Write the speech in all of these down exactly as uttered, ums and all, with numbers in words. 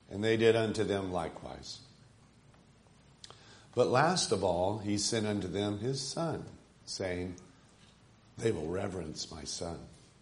And they did unto them likewise. But last of all, he sent unto them his son, saying, they will reverence my son.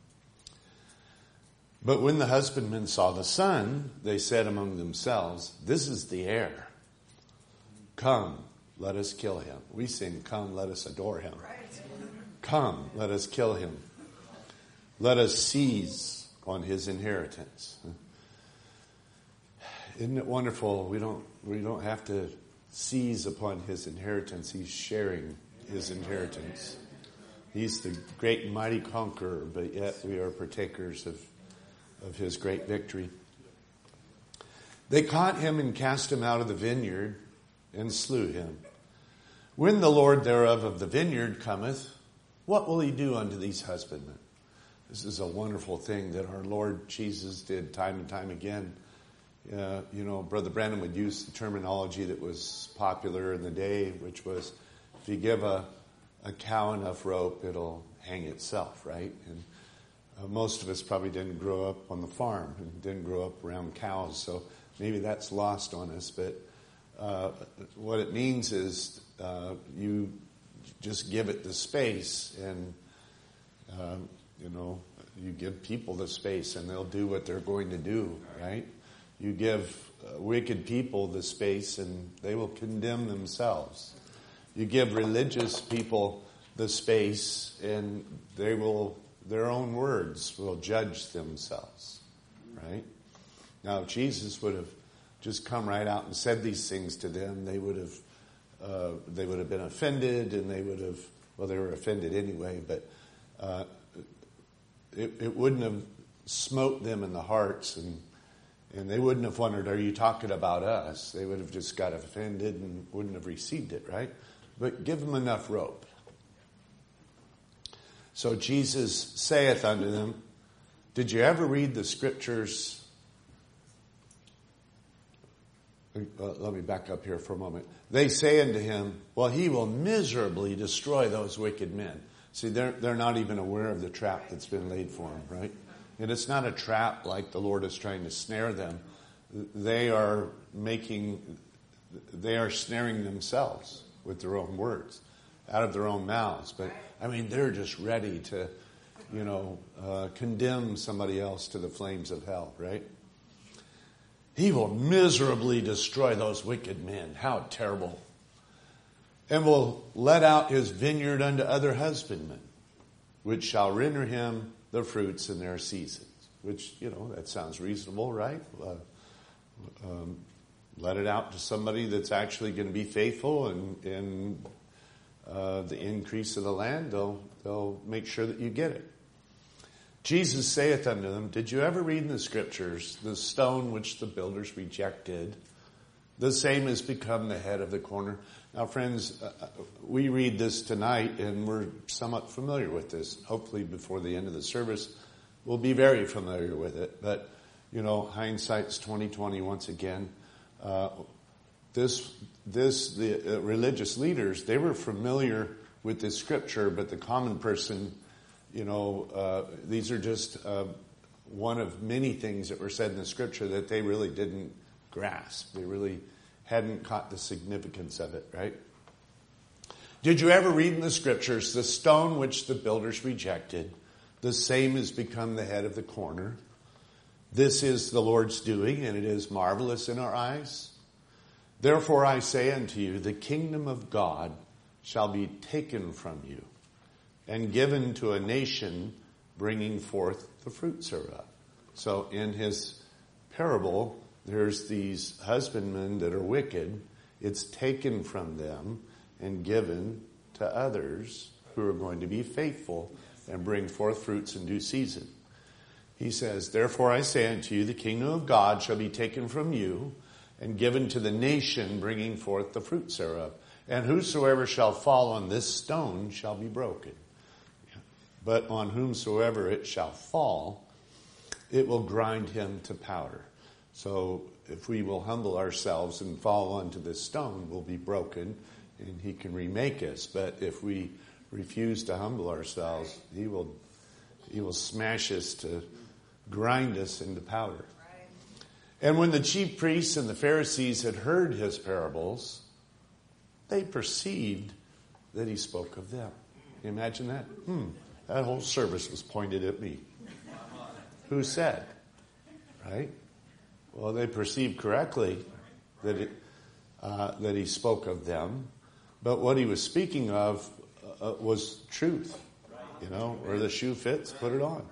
But when the husbandmen saw the son, they said among themselves, this is the heir. Come, let us kill him. We sing, come, let us adore him. Come, let us kill him. Let us seize on his inheritance. Isn't it wonderful? We don't, we don't have to seize upon his inheritance. He's sharing his inheritance. He's the great and mighty conqueror, but yet we are partakers of, of his great victory. They caught him and cast him out of the vineyard and slew him. When the Lord thereof of the vineyard cometh, what will he do unto these husbandmen? This is a wonderful thing that our Lord Jesus did time and time again. Uh, you know, Brother Brandon would use the terminology that was popular in the day, which was, if you give a, a cow enough rope, it'll hang itself, right? And uh, most of us probably didn't grow up on the farm and didn't grow up around cows, so maybe that's lost on us. But uh, what it means is uh, you just give it the space, and uh, you know, you give people the space, and they'll do what they're going to do, right? You give uh, wicked people the space, and they will condemn themselves. You give religious people the space, and they will, their own words will judge themselves, right? Now, if Jesus would have just come right out and said these things to them, they would have, uh, they would have been offended, and they would have, well, they were offended anyway, but uh, it, it wouldn't have smote them in the hearts, and And they wouldn't have wondered, are you talking about us? They would have just got offended and wouldn't have received it, right? But give them enough rope. So Jesus saith unto them, did you ever read the scriptures? Uh, let me back up here for a moment. They say unto him, well, he will miserably destroy those wicked men. See, they're, they're not even aware of the trap that's been laid for them, right? And it's not a trap like the Lord is trying to snare them. They are making, they are snaring themselves with their own words, out of their own mouths. But, I mean, they're just ready to, you know, uh, condemn somebody else to the flames of hell, right? He will miserably destroy those wicked men. How terrible. And will let out his vineyard unto other husbandmen, which shall render him the fruits in their seasons. Which, you know, that sounds reasonable, right? Uh, um, let it out to somebody that's actually going to be faithful, and in uh, the increase of the land, they'll, they'll make sure that you get it. Jesus saith unto them, did you ever read in the scriptures, the stone which the builders rejected, the same has become the head of the corner? Now, friends, uh, we read this tonight, and we're somewhat familiar with this. Hopefully, before the end of the service, we'll be very familiar with it. But, you know, hindsight's twenty twenty once again. Uh, this, this, the uh, religious leaders, they were familiar with this scripture, but the common person, you know, uh, these are just uh, one of many things that were said in the scripture that they really didn't grasp. They really hadn't caught the significance of it, right? Did you ever read in the scriptures, the stone which the builders rejected, the same has become the head of the corner? This is the Lord's doing, and it is marvelous in our eyes. Therefore I say unto you, the kingdom of God shall be taken from you and given to a nation bringing forth the fruits thereof. So in his parable, there's these husbandmen that are wicked. It's taken from them and given to others who are going to be faithful and bring forth fruits in due season. He says, therefore I say unto you, the kingdom of God shall be taken from you and given to the nation bringing forth the fruits thereof. And whosoever shall fall on this stone shall be broken. But on whomsoever it shall fall, it will grind him to powder. So if we will humble ourselves and fall onto this stone, we'll be broken, and he can remake us. But if we refuse to humble ourselves, he will he will smash us to grind us into powder. And when the chief priests and the Pharisees had heard his parables, they perceived that he spoke of them. Can you imagine that? Hmm, that whole service was pointed at me. Who said? Right? Well, they perceived correctly that it, uh, that he spoke of them, but what he was speaking of uh, was truth. You know, where the shoe fits, put it on.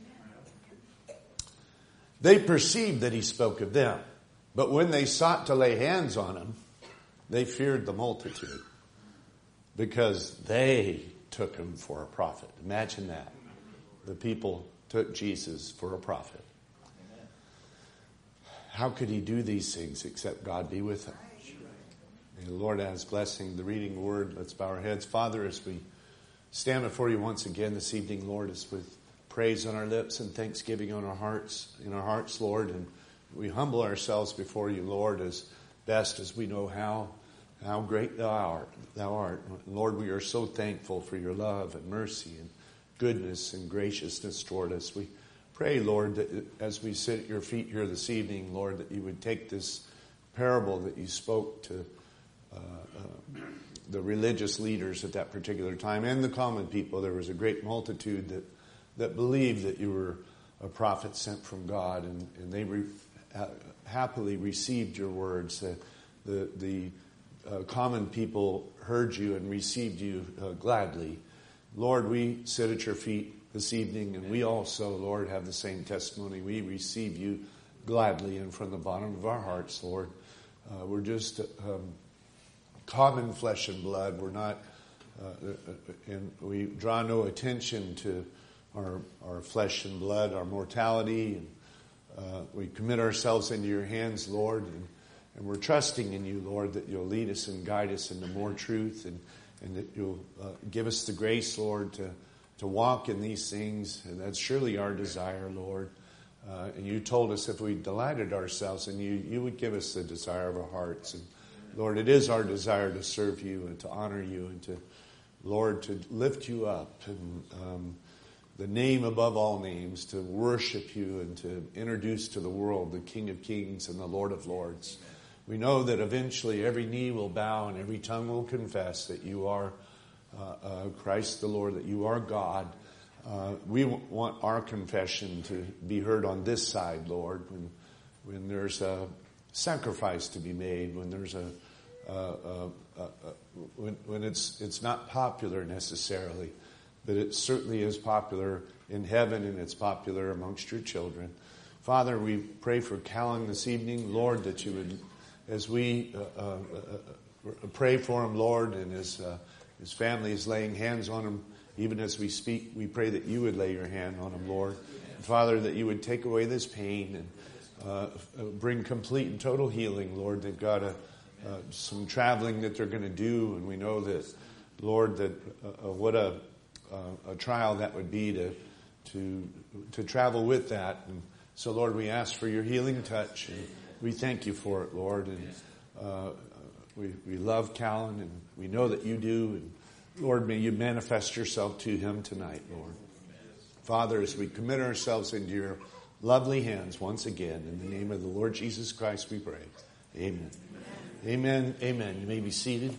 They perceived that he spoke of them, but when they sought to lay hands on him, they feared the multitude because they took him for a prophet. Imagine that. The people took Jesus for a prophet. How could he do these things except God be with him? May the Lord add his blessing, the reading word. Let's bow our heads. Father, as we stand before you once again this evening, Lord, as with praise on our lips and thanksgiving on our hearts, in our hearts, Lord, and we humble ourselves before you, Lord, as best as we know how, how great thou art. Thou art. Lord, we are so thankful for your love and mercy and goodness and graciousness toward us. We pray, Lord, that as we sit at your feet here this evening, Lord, that you would take this parable that you spoke to uh, uh, the religious leaders at that particular time and the common people. There was a great multitude that, that believed that you were a prophet sent from God, and, and they re, ha, happily received your words. The, the, the uh, common people heard you and received you uh, gladly. Lord, we sit at your feet this evening, and we also, Lord, have the same testimony. We receive you gladly and from the bottom of our hearts, Lord. Uh, we're just um, common flesh and blood. We're not, uh, and we draw no attention to our our flesh and blood, our mortality. And uh, we commit ourselves into your hands, Lord, and, and we're trusting in you, Lord, that you'll lead us and guide us into more truth, and, and that you'll uh, give us the grace, Lord, to to walk in these things. And that's surely our desire, Lord. Uh, and you told us if we delighted ourselves in you, you would give us the desire of our hearts. And Lord, it is our desire to serve you and to honor you and to, Lord, to lift you up and um, the name above all names, to worship you and to introduce to the world the King of Kings and the Lord of Lords. We know that eventually every knee will bow and every tongue will confess that you are uh, uh, Christ the Lord, that you are God. Uh, we w- want our confession to be heard on this side, Lord, when when there's a sacrifice to be made, when there's a uh, uh, uh, uh, when when it's it's not popular necessarily, but it certainly is popular in heaven and it's popular amongst your children. Father, we pray for Callan this evening, Lord, that you would, as we uh, uh, uh, pray for him, Lord, and as uh, his family is laying hands on him, even as we speak, we pray that you would lay your hand on him, Lord. And Father, that you would take away this pain and uh, bring complete and total healing, Lord. They've got a, uh, some traveling that they're going to do, and we know that, Lord, that uh, what a, uh, a trial that would be to to to travel with that. And so, Lord, we ask for your healing touch, and we thank you for it, Lord. And uh, we we love Callan, and we know that you do. And Lord, may you manifest yourself to him tonight, Lord. Father, as we commit ourselves into your lovely hands once again, in the name of the Lord Jesus Christ we pray. Amen. Amen. Amen. Amen. You may be seated.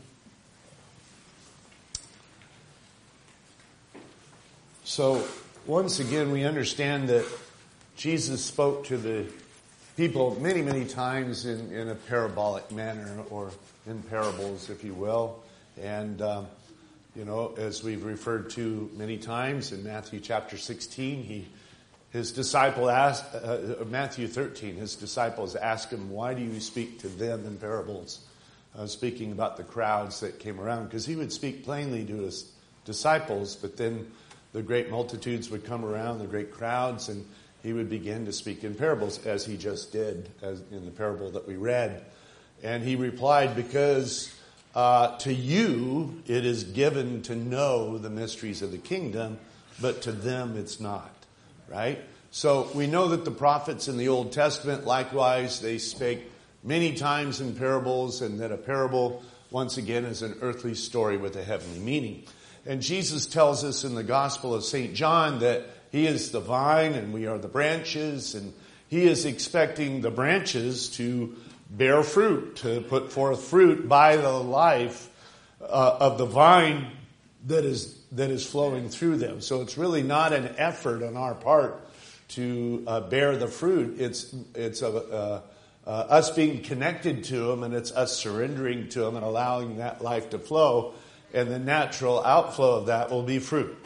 So, once again, we understand that Jesus spoke to the people many, many times in, in a parabolic manner, or in parables, if you will. And, um, You know, as we've referred to many times in Matthew chapter sixteen, he, his disciple asked, uh, Matthew thirteen, his disciples asked him, why do you speak to them in parables? Uh, speaking about the crowds that came around, because he would speak plainly to his disciples, but then the great multitudes would come around, the great crowds, and he would begin to speak in parables, as he just did as in the parable that we read. And he replied, because Uh, to you, it is given to know the mysteries of the kingdom, but to them it's not, right? So we know that the prophets in the Old Testament, likewise, they spake many times in parables, and that a parable, once again, is an earthly story with a heavenly meaning. And Jesus tells us in the Gospel of Saint John that he is the vine and we are the branches, and He is expecting the branches to bear fruit, to put forth fruit by the life uh, of the vine that is that is flowing through them. So it's really not an effort on our part to uh, bear the fruit. It's it's a, uh, uh, us being connected to Him, and it's us surrendering to Him and allowing that life to flow. And the natural outflow of that will be fruit.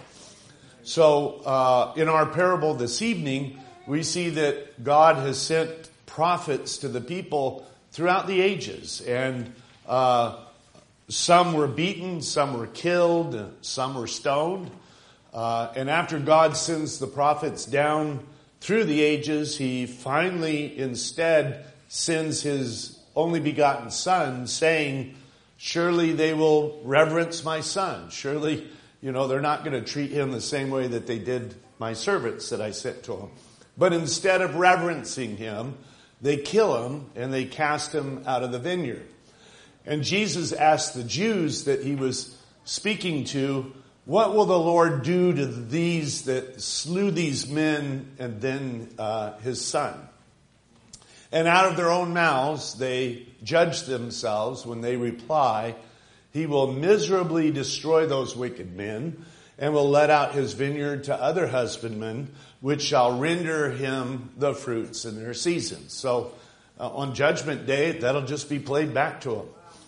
So uh, in our parable this evening, we see that God has sent prophets to the people throughout the ages. And uh, some were beaten, some were killed, some were stoned. Uh, and after God sends the prophets down through the ages, He finally instead sends His only begotten Son, saying, surely they will reverence my Son. Surely, you know, they're not going to treat Him the same way that they did my servants that I sent to Him. But instead of reverencing Him, they kill Him and they cast Him out of the vineyard. And Jesus asked the Jews that He was speaking to, what will the Lord do to these that slew these men and then uh, His Son? And out of their own mouths they judge themselves when they reply, He will miserably destroy those wicked men and will let out His vineyard to other husbandmen, which shall render Him the fruits in their seasons. So uh, on Judgment Day, that'll just be played back to Him.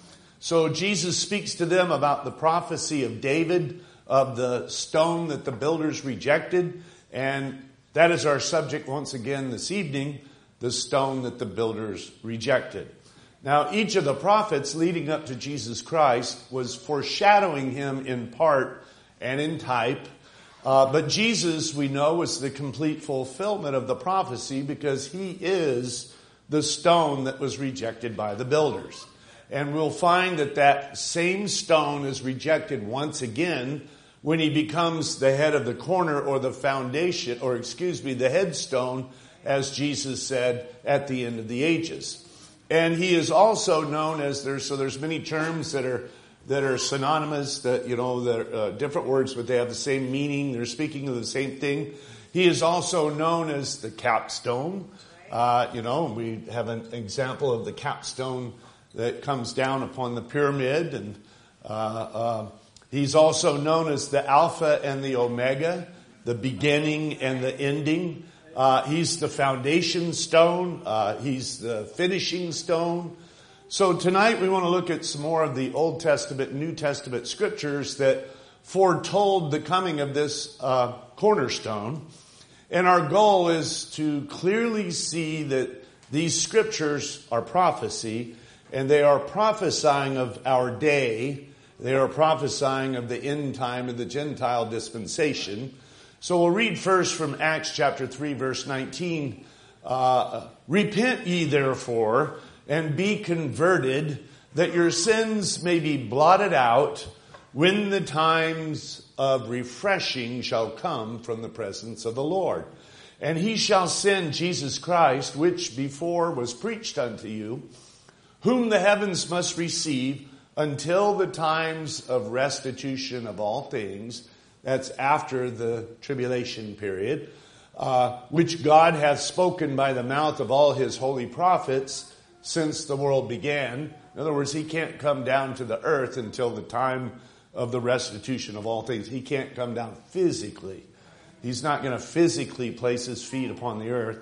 So Jesus speaks to them about the prophecy of David, of the stone that the builders rejected. And that is our subject once again this evening, the stone that the builders rejected. Now, each of the prophets leading up to Jesus Christ was foreshadowing Him in part and in type. Uh, but Jesus, we know, was the complete fulfillment of the prophecy because He is the stone that was rejected by the builders. And we'll find that that same stone is rejected once again when He becomes the head of the corner or the foundation, or excuse me, the headstone, as Jesus said at the end of the ages. And He is also known as, there's, so there's many terms that are that are synonymous, that, you know, they're uh, different words, but they have the same meaning. They're speaking of the same thing. He is also known as the capstone. Uh, you know, we have an example of the capstone that comes down upon the pyramid. And uh, uh, He's also known as the Alpha and the Omega, the beginning and the ending. Uh, he's the foundation stone. Uh, he's the finishing stone. So tonight we want to look at some more of the Old Testament, New Testament scriptures that foretold the coming of this uh, cornerstone. And our goal is to clearly see that these scriptures are prophecy, and they are prophesying of our day. They are prophesying of the end time of the Gentile dispensation. So we'll read first from Acts chapter three, verse nineteen. Uh, Repent ye therefore, and be converted, that your sins may be blotted out, when the times of refreshing shall come from the presence of the Lord. And He shall send Jesus Christ, which before was preached unto you, whom the heavens must receive until the times of restitution of all things. That's after the tribulation period, uh, which God hath spoken by the mouth of all His holy prophets since the world began. In other words, He can't come down to the earth until the time of the restitution of all things. He can't come down physically. He's not going to physically place His feet upon the earth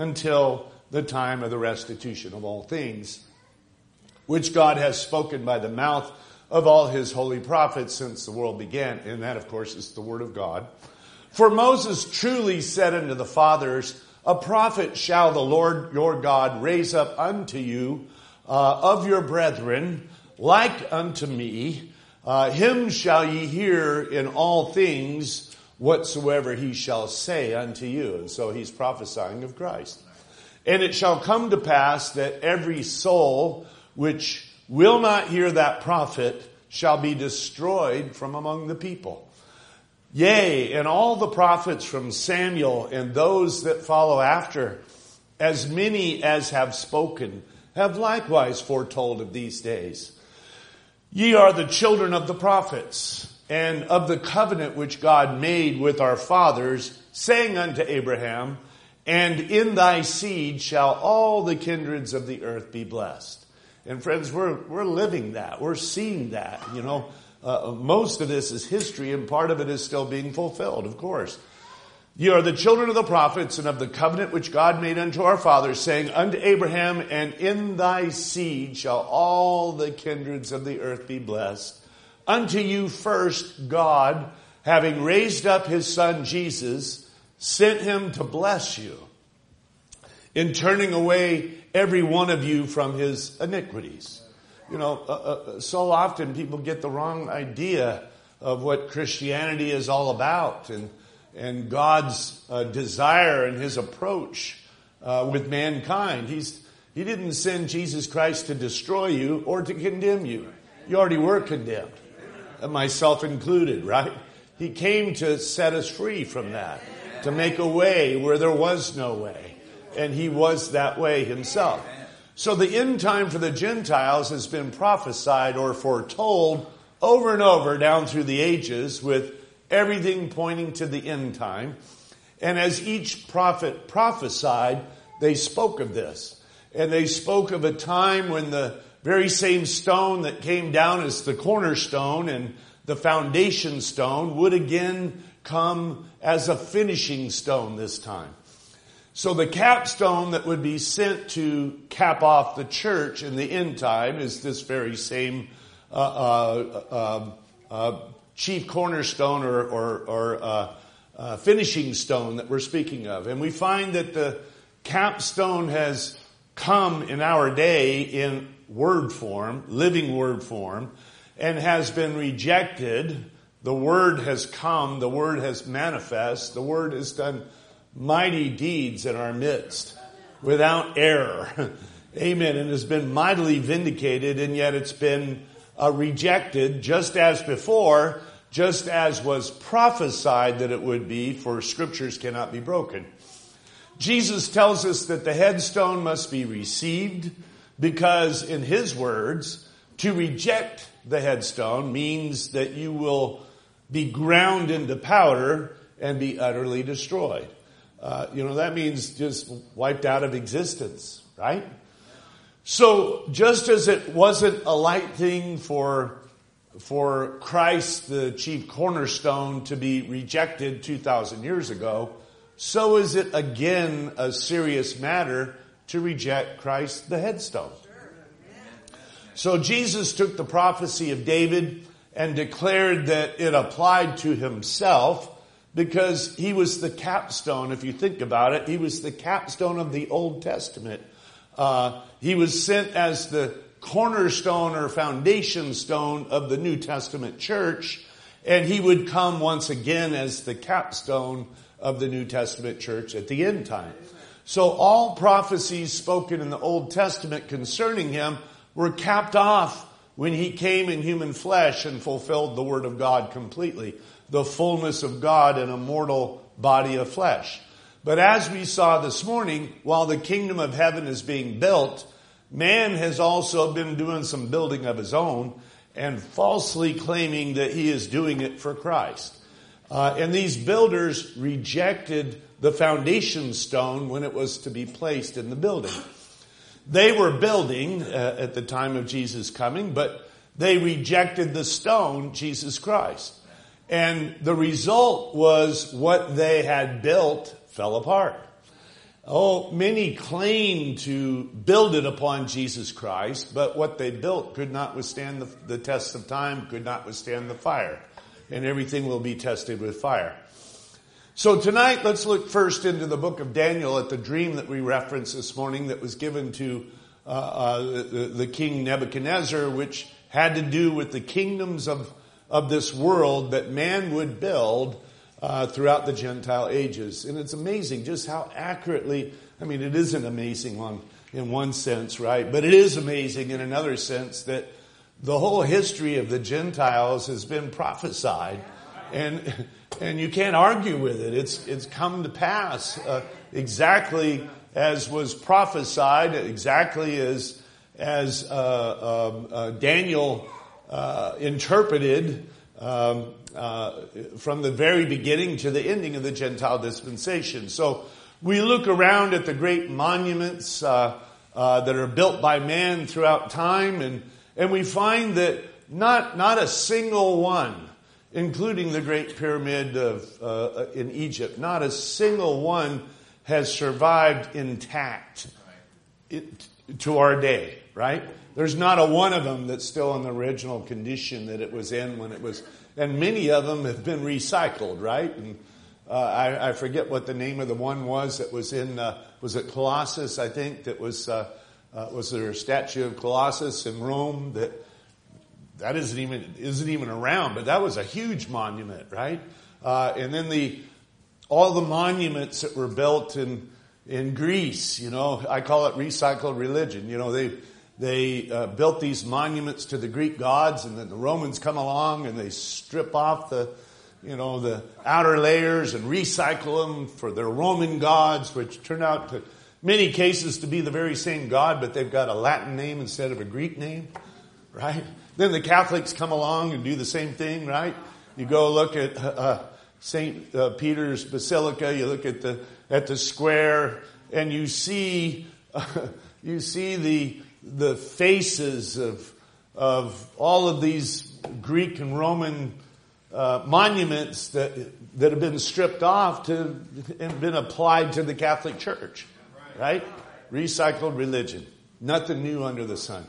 until the time of the restitution of all things, which God has spoken by the mouth of all His holy prophets since the world began. And that, of course, is the Word of God. For Moses truly said unto the fathers, a prophet shall the Lord your God raise up unto you uh, of your brethren, like unto me. Uh, him shall ye hear in all things whatsoever He shall say unto you. And so He's prophesying of Christ. And it shall come to pass that every soul which will not hear that prophet shall be destroyed from among the people. Yea, and all the prophets from Samuel and those that follow after, as many as have spoken, have likewise foretold of these days. Ye are the children of the prophets, and of the covenant which God made with our fathers, saying unto Abraham, and in thy seed shall all the kindreds of the earth be blessed. And friends, we're we're living that. We're seeing that. You know, uh, most of this is history, and part of it is still being fulfilled, of course. You are the children of the prophets and of the covenant which God made unto our fathers, saying unto Abraham, and in thy seed shall all the kindreds of the earth be blessed. Unto you first God, having raised up his son Jesus, sent him to bless you, in turning away every one of you from his iniquities. You know, uh, uh, so often people get the wrong idea of what Christianity is all about, and and God's uh, desire and his approach uh, with mankind. He's He didn't send Jesus Christ to destroy you or to condemn you. You already were condemned, myself included, right? He came to set us free from that, to make a way where there was no way. And he was that way himself. So the end time for the Gentiles has been prophesied or foretold over and over down through the ages, with everything pointing to the end time. And as each prophet prophesied, they spoke of this. And they spoke of a time when the very same stone that came down as the cornerstone and the foundation stone would again come as a finishing stone this time. So the capstone that would be sent to cap off the church in the end time is this very same uh, uh, uh, uh, chief cornerstone or, or, or uh, uh, finishing stone that we're speaking of. And we find that the capstone has come in our day in word form, living word form, and has been rejected. The word has come, the word has manifest, the word has done mighty deeds in our midst without error. Amen. And has been mightily vindicated, and yet it's been uh, rejected just as before, just as was prophesied that it would be, for scriptures cannot be broken. Jesus tells us that the headstone must be received because, in his words, to reject the headstone means that you will be ground into powder and be utterly destroyed. Uh, you know, that means just wiped out of existence, right? So just as it wasn't a light thing for for Christ, the chief cornerstone, to be rejected two thousand years ago, so is it again a serious matter to reject Christ, the headstone. So Jesus took the prophecy of David and declared that it applied to himself, because he was the capstone. If you think about it, he was the capstone of the Old Testament. Uh, he was sent as the cornerstone or foundation stone of the New Testament church, and he would come once again as the capstone of the New Testament church at the end time. So all prophecies spoken in the Old Testament concerning him were capped off when he came in human flesh and fulfilled the Word of God completely, the fullness of God in a mortal body of flesh. But as we saw this morning, while the kingdom of heaven is being built, man has also been doing some building of his own and falsely claiming that he is doing it for Christ. Uh, and these builders rejected the foundation stone when it was to be placed in the building. They were building uh, at the time of Jesus' coming, but they rejected the stone, Jesus Christ. And the result was what they had built fell apart. Oh, many claim to build it upon Jesus Christ, but what they built could not withstand the, the test of time, could not withstand the fire. And everything will be tested with fire. So tonight, let's look first into the book of Daniel at the dream that we referenced this morning that was given to uh, uh, the, the king Nebuchadnezzar, which had to do with the kingdoms of, of this world that man would build uh, throughout the Gentile ages. And it's amazing just how accurately, I mean, it isn't amazing on, in one sense, right? But it is amazing in another sense that the whole history of the Gentiles has been prophesied. And and you can't argue with it. It's it's come to pass uh, exactly as was prophesied, exactly as as uh, uh, uh, Daniel uh, interpreted um, uh, from the very beginning to the ending of the Gentile dispensation. So We look around at the great monuments uh, uh, that are built by man throughout time, and, and we find that not, not a single one, including the Great Pyramid of uh, in Egypt, not a single one has survived intact it, to our day, right? There's not a one of them that's still in the original condition that it was in when it was, and many of them have been recycled, right? And uh, I, I forget what the name of the one was that was in, uh, was it Colossus, I think, that was, uh, uh, was there a statue of Colossus in Rome that, that isn't even, isn't even around, but that was a huge monument, right? Uh, and then the, all the monuments that were built in, in Greece, you know, I call it recycled religion. You know, they, they, uh, built these monuments to the Greek gods, and then the Romans come along and they strip off the, you know, the outer layers and recycle them for their Roman gods, which turn out to, many cases, to be the very same God, but they've got a Latin name instead of a Greek name, right? Then the Catholics come along and do the same thing, right? You go look at uh, Saint Uh, Peter's Basilica. You look at the at the square, and you see uh, you see the the faces of of all of these Greek and Roman uh, monuments that that have been stripped off to and been applied to the Catholic Church, right? Recycled religion, nothing new under the sun.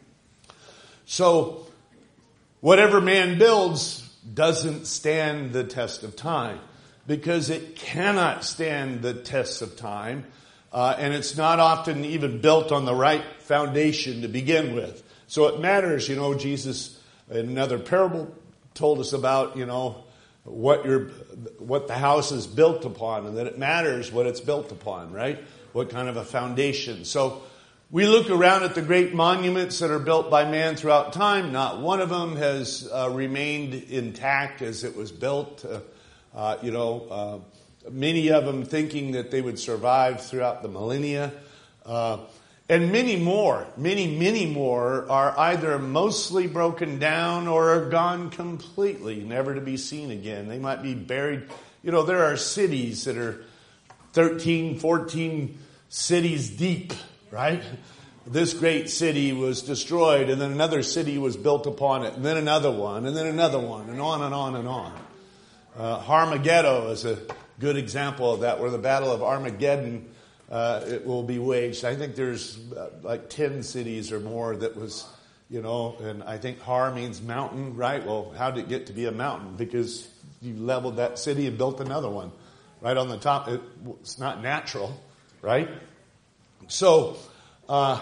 So, whatever man builds doesn't stand the test of time, because it cannot stand the test of time, uh, and it's not often even built on the right foundation to begin with. So it matters, you know, Jesus in another parable told us about, you know, what your what the house is built upon, and that it matters what it's built upon, right? What kind of a foundation. So we look around at the great monuments that are built by man throughout time. Not one of them has uh, remained intact as it was built. Uh, uh, you know, uh, many of them thinking that they would survive throughout the millennia. Uh, and many more, many, many more are either mostly broken down or are gone completely, never to be seen again. They might be buried. You know, there are cities that are thirteen, fourteen cities deep. Right? This great city was destroyed, and then another city was built upon it, and then another one, and then another one, and on and on and on. Uh, Armageddon is a good example of that, where the Battle of Armageddon uh, it will be waged. I think there's uh, like ten cities or more that was, you know, and I think Har means mountain, right? Well, how did it get to be a mountain? Because you leveled that city and built another one right on the top. It, it's not natural, right? So, uh,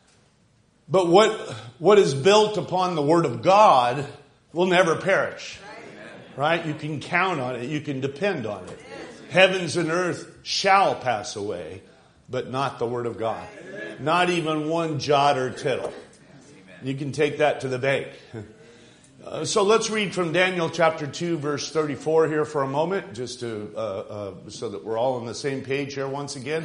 but what what is built upon the Word of God will never perish, right? You can count on it. You can depend on it. Heavens and earth shall pass away, but not the Word of God. Not even one jot or tittle. You can take that to the bank. Uh, so let's read from Daniel chapter two, verse thirty-four here for a moment, just to uh, uh, so that we're all on the same page here once again.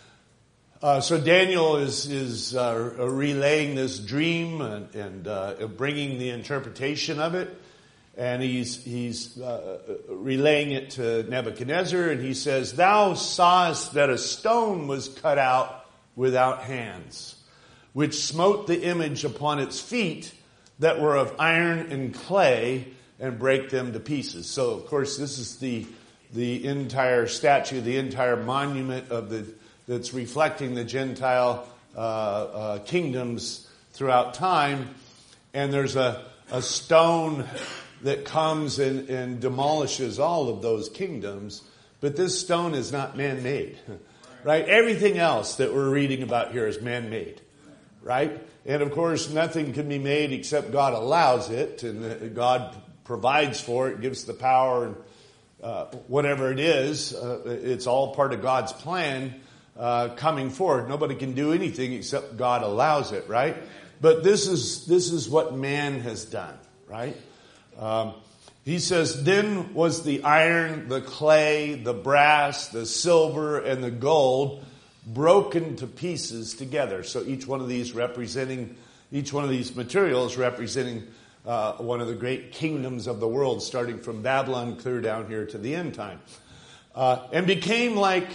Uh, so Daniel is is uh, relaying this dream and, and uh, bringing the interpretation of it, and he's he's uh, relaying it to Nebuchadnezzar, and he says, "Thou sawest that a stone was cut out without hands, which smote the image upon its feet that were of iron and clay, and brake them to pieces." So, of course, this is the the entire statue, the entire monument of the that's reflecting the Gentile uh, uh, kingdoms throughout time. And there's a, a stone that comes and, and demolishes all of those kingdoms. But this stone is not man-made, right? Everything else that we're reading about here is man-made, right? And of course, nothing can be made except God allows it, and God provides for it, gives the power, and uh, whatever it is, uh, it's all part of God's plan. Uh, coming forward. Nobody can do anything except God allows it, right? But this is this is what man has done, right? Um, he says, "Then was the iron, the clay, the brass, the silver, and the gold broken to pieces together." So each one of these representing, each one of these materials representing uh, one of the great kingdoms of the world, starting from Babylon clear down here to the end time, uh, and became like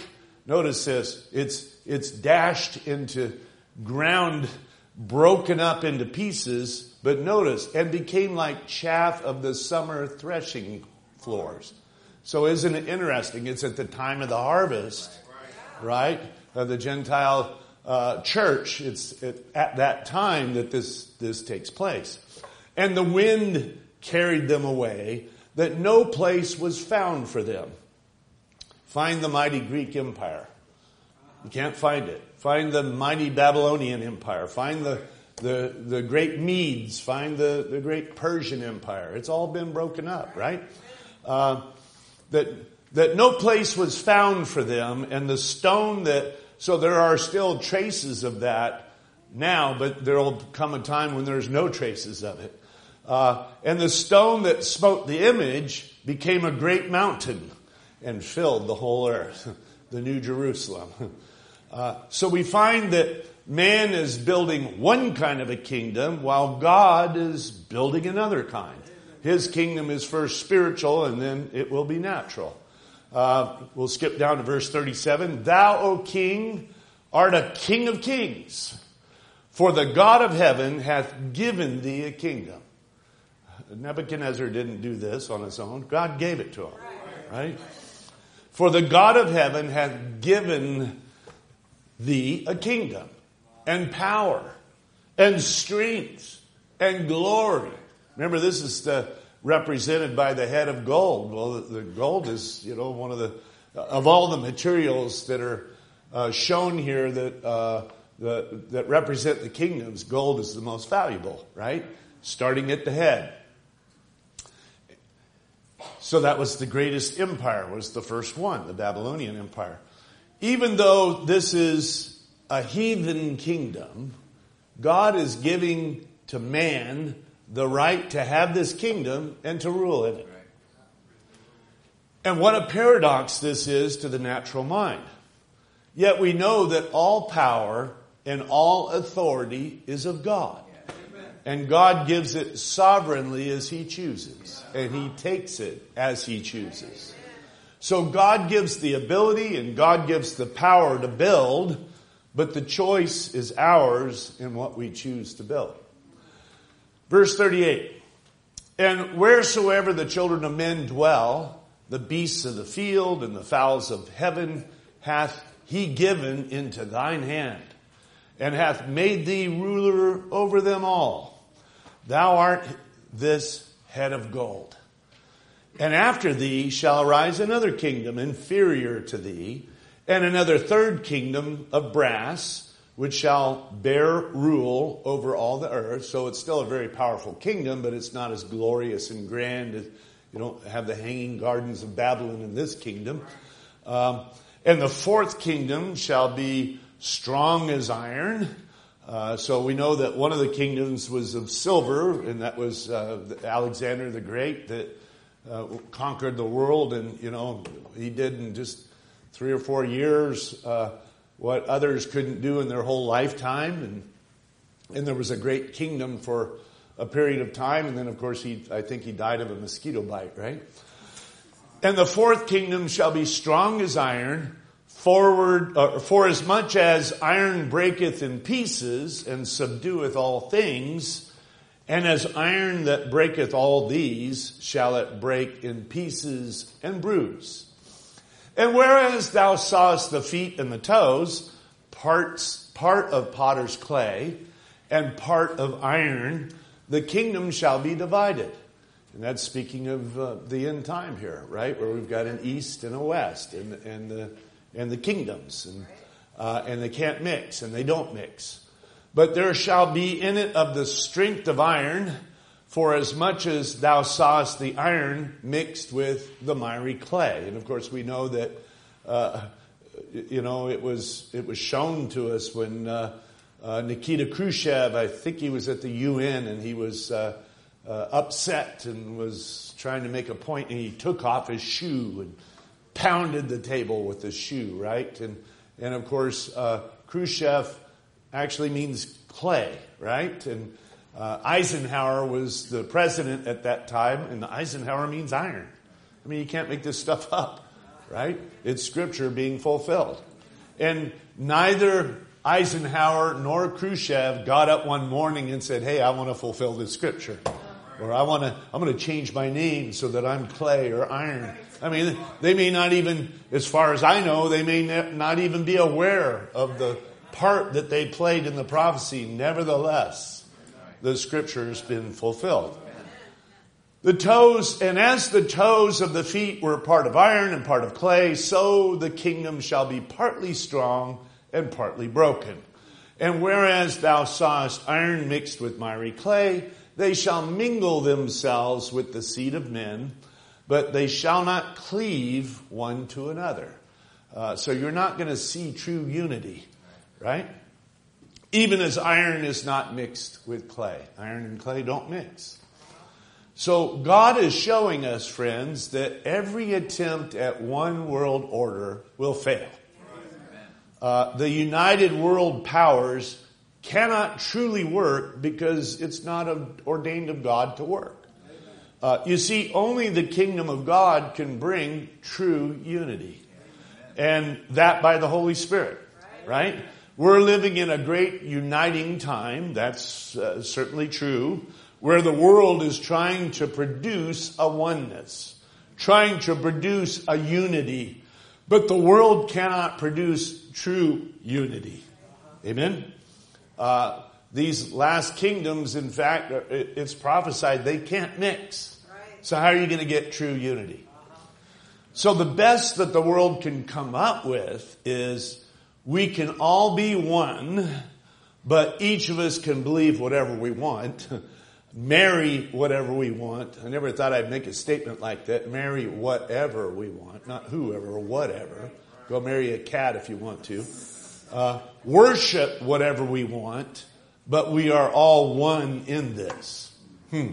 Notice this. It's, it's dashed into ground, broken up into pieces, but notice, and became like chaff of the summer threshing floors. So isn't it interesting? It's at the time of the harvest, right? Of the Gentile uh, church. It's at, at that time that this, this takes place. And the wind carried them away, that no place was found for them. Find the mighty Greek Empire. You can't find it. Find the mighty Babylonian Empire. Find the, the, the great Medes. Find the, the great Persian Empire. It's all been broken up, right? Uh, that, that no place was found for them, and the stone that, so there are still traces of that now, but there will come a time when there's no traces of it. Uh, and the stone that smote the image became a great mountain and filled the whole earth, the New Jerusalem. Uh, so we find that man is building one kind of a kingdom while God is building another kind. His kingdom is first spiritual, and then it will be natural. Uh, we'll skip down to verse thirty-seven. Thou, O king, art a king of kings, for the God of heaven hath given thee a kingdom. Nebuchadnezzar didn't do this on his own. God gave it to him, right? For the God of heaven hath given thee a kingdom and power and strength and glory. Remember, this is the, represented by the head of gold. Well, the, the gold is, you know, one of the, of all the materials that are uh, shown here that, uh, the, that represent the kingdoms, gold is the most valuable, right? Starting at the head. So that was the greatest empire, was the first one, the Babylonian Empire. Even though this is a heathen kingdom, God is giving to man the right to have this kingdom and to rule in it. And what a paradox this is to the natural mind. Yet we know that all power and all authority is of God. And God gives it sovereignly as He chooses. And He takes it as He chooses. So God gives the ability and God gives the power to build, but the choice is ours in what we choose to build. Verse thirty-eight. And wheresoever the children of men dwell, the beasts of the field and the fowls of heaven hath He given into thine hand, and hath made thee ruler over them all. Thou art this head of gold. And after thee shall arise another kingdom inferior to thee, and another third kingdom of brass, which shall bear rule over all the earth. So it's still a very powerful kingdom, but it's not as glorious and grand. As, you don't have the hanging gardens of Babylon in this kingdom. Um, and the fourth kingdom shall be strong as iron. Uh, so we know that one of the kingdoms was of silver, and that was uh, Alexander the Great that uh, conquered the world. And, you know, he did in just three or four years uh, what others couldn't do in their whole lifetime. And and there was a great kingdom for a period of time. And then, of course, he I think he died of a mosquito bite, right? And the fourth kingdom shall be strong as iron, forward, uh, for as much as iron breaketh in pieces and subdueth all things, and as iron that breaketh all these shall it break in pieces and bruise. And whereas thou sawest the feet and the toes, parts, part of potter's clay and part of iron, the kingdom shall be divided. And that's speaking of uh, the end time here, right? Where we've got an east and a west, and, and the and the kingdoms, and uh, and they can't mix, and they don't mix. But there shall be in it of the strength of iron, for as much as thou sawest the iron mixed with the miry clay. And of course, we know that uh, you know it was it was shown to us when uh, uh, Nikita Khrushchev, I think he was at the U N, and he was uh, uh, upset and was trying to make a point, and he took off his shoe and pounded the table with his shoe, right? And and of course, uh, Khrushchev actually means clay, right? And uh, Eisenhower was the president at that time, and Eisenhower means iron. I mean, you can't make this stuff up, right? It's Scripture being fulfilled. And neither Eisenhower nor Khrushchev got up one morning and said, hey, I want to fulfill this scripture. Or I want to, I'm going to change my name so that I'm clay or iron. I mean, they may not even, as far as I know, they may not even be aware of the part that they played in the prophecy. Nevertheless, the scripture has been fulfilled. The toes, and as the toes of the feet were part of iron and part of clay, so the kingdom shall be partly strong and partly broken. And whereas thou sawest iron mixed with miry clay, they shall mingle themselves with the seed of men, but they shall not cleave one to another. Uh, so you're not going to see true unity, right? Even as iron is not mixed with clay. Iron and clay don't mix. So God is showing us, friends, that every attempt at one world order will fail. Uh, the united world powers cannot truly work because it's not ordained of God to work. Uh, you see, only the kingdom of God can bring true unity. And that by the Holy Spirit, right? We're living in a great uniting time. That's uh, certainly true. Where the world is trying to produce a oneness, trying to produce a unity, but the world cannot produce true unity. Amen? Uh, these last kingdoms, in fact, it's prophesied they can't mix. So how are you going to get true unity? So the best that the world can come up with is we can all be one, but each of us can believe whatever we want. Marry whatever we want. I never thought I'd make a statement like that. Marry whatever we want. Not whoever or whatever. Go marry a cat if you want to. Uh, worship whatever we want. But we are all one in this. Hmm.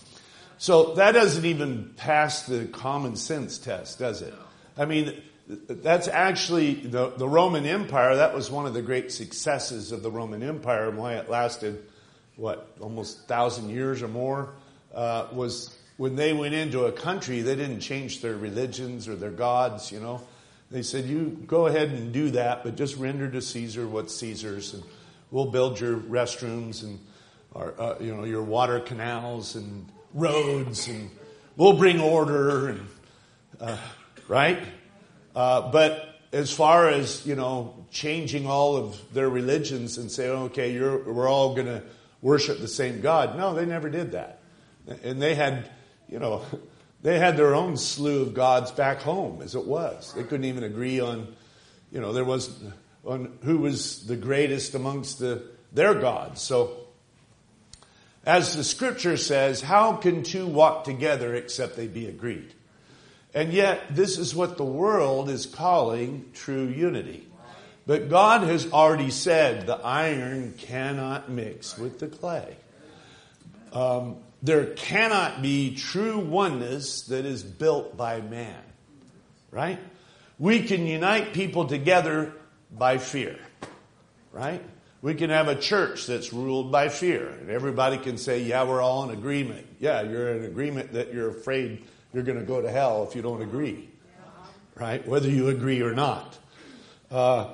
So that doesn't even pass the common sense test, does it? I mean, that's actually the, the Roman Empire. That was one of the great successes of the Roman Empire and why it lasted what, almost a thousand years or more, uh, was when they went into a country, they didn't change their religions or their gods, you know. They said, you go ahead and do that, but just render to Caesar what's Caesar's, and we'll build your restrooms and, our, uh, you know, your water canals and roads, and we'll bring order, and, uh, right? Uh, but as far as, you know, changing all of their religions and say, okay, you're, we're all going to worship the same God. No, they never did that. And they had, you know, they had their own slew of gods back home as it was. They couldn't even agree on, you know, there was on who was the greatest amongst the their gods. So as the scripture says, how can two walk together except they be agreed? And yet this is what the world is calling true unity. But God has already said the iron cannot mix with the clay. Um, there cannot be true oneness that is built by man. Right? We can unite people together by fear. Right? We can have a church that's ruled by fear. And everybody can say, yeah, we're all in agreement. Yeah, you're in agreement that you're afraid you're going to go to hell if you don't agree. Right? Whether you agree or not. Uh,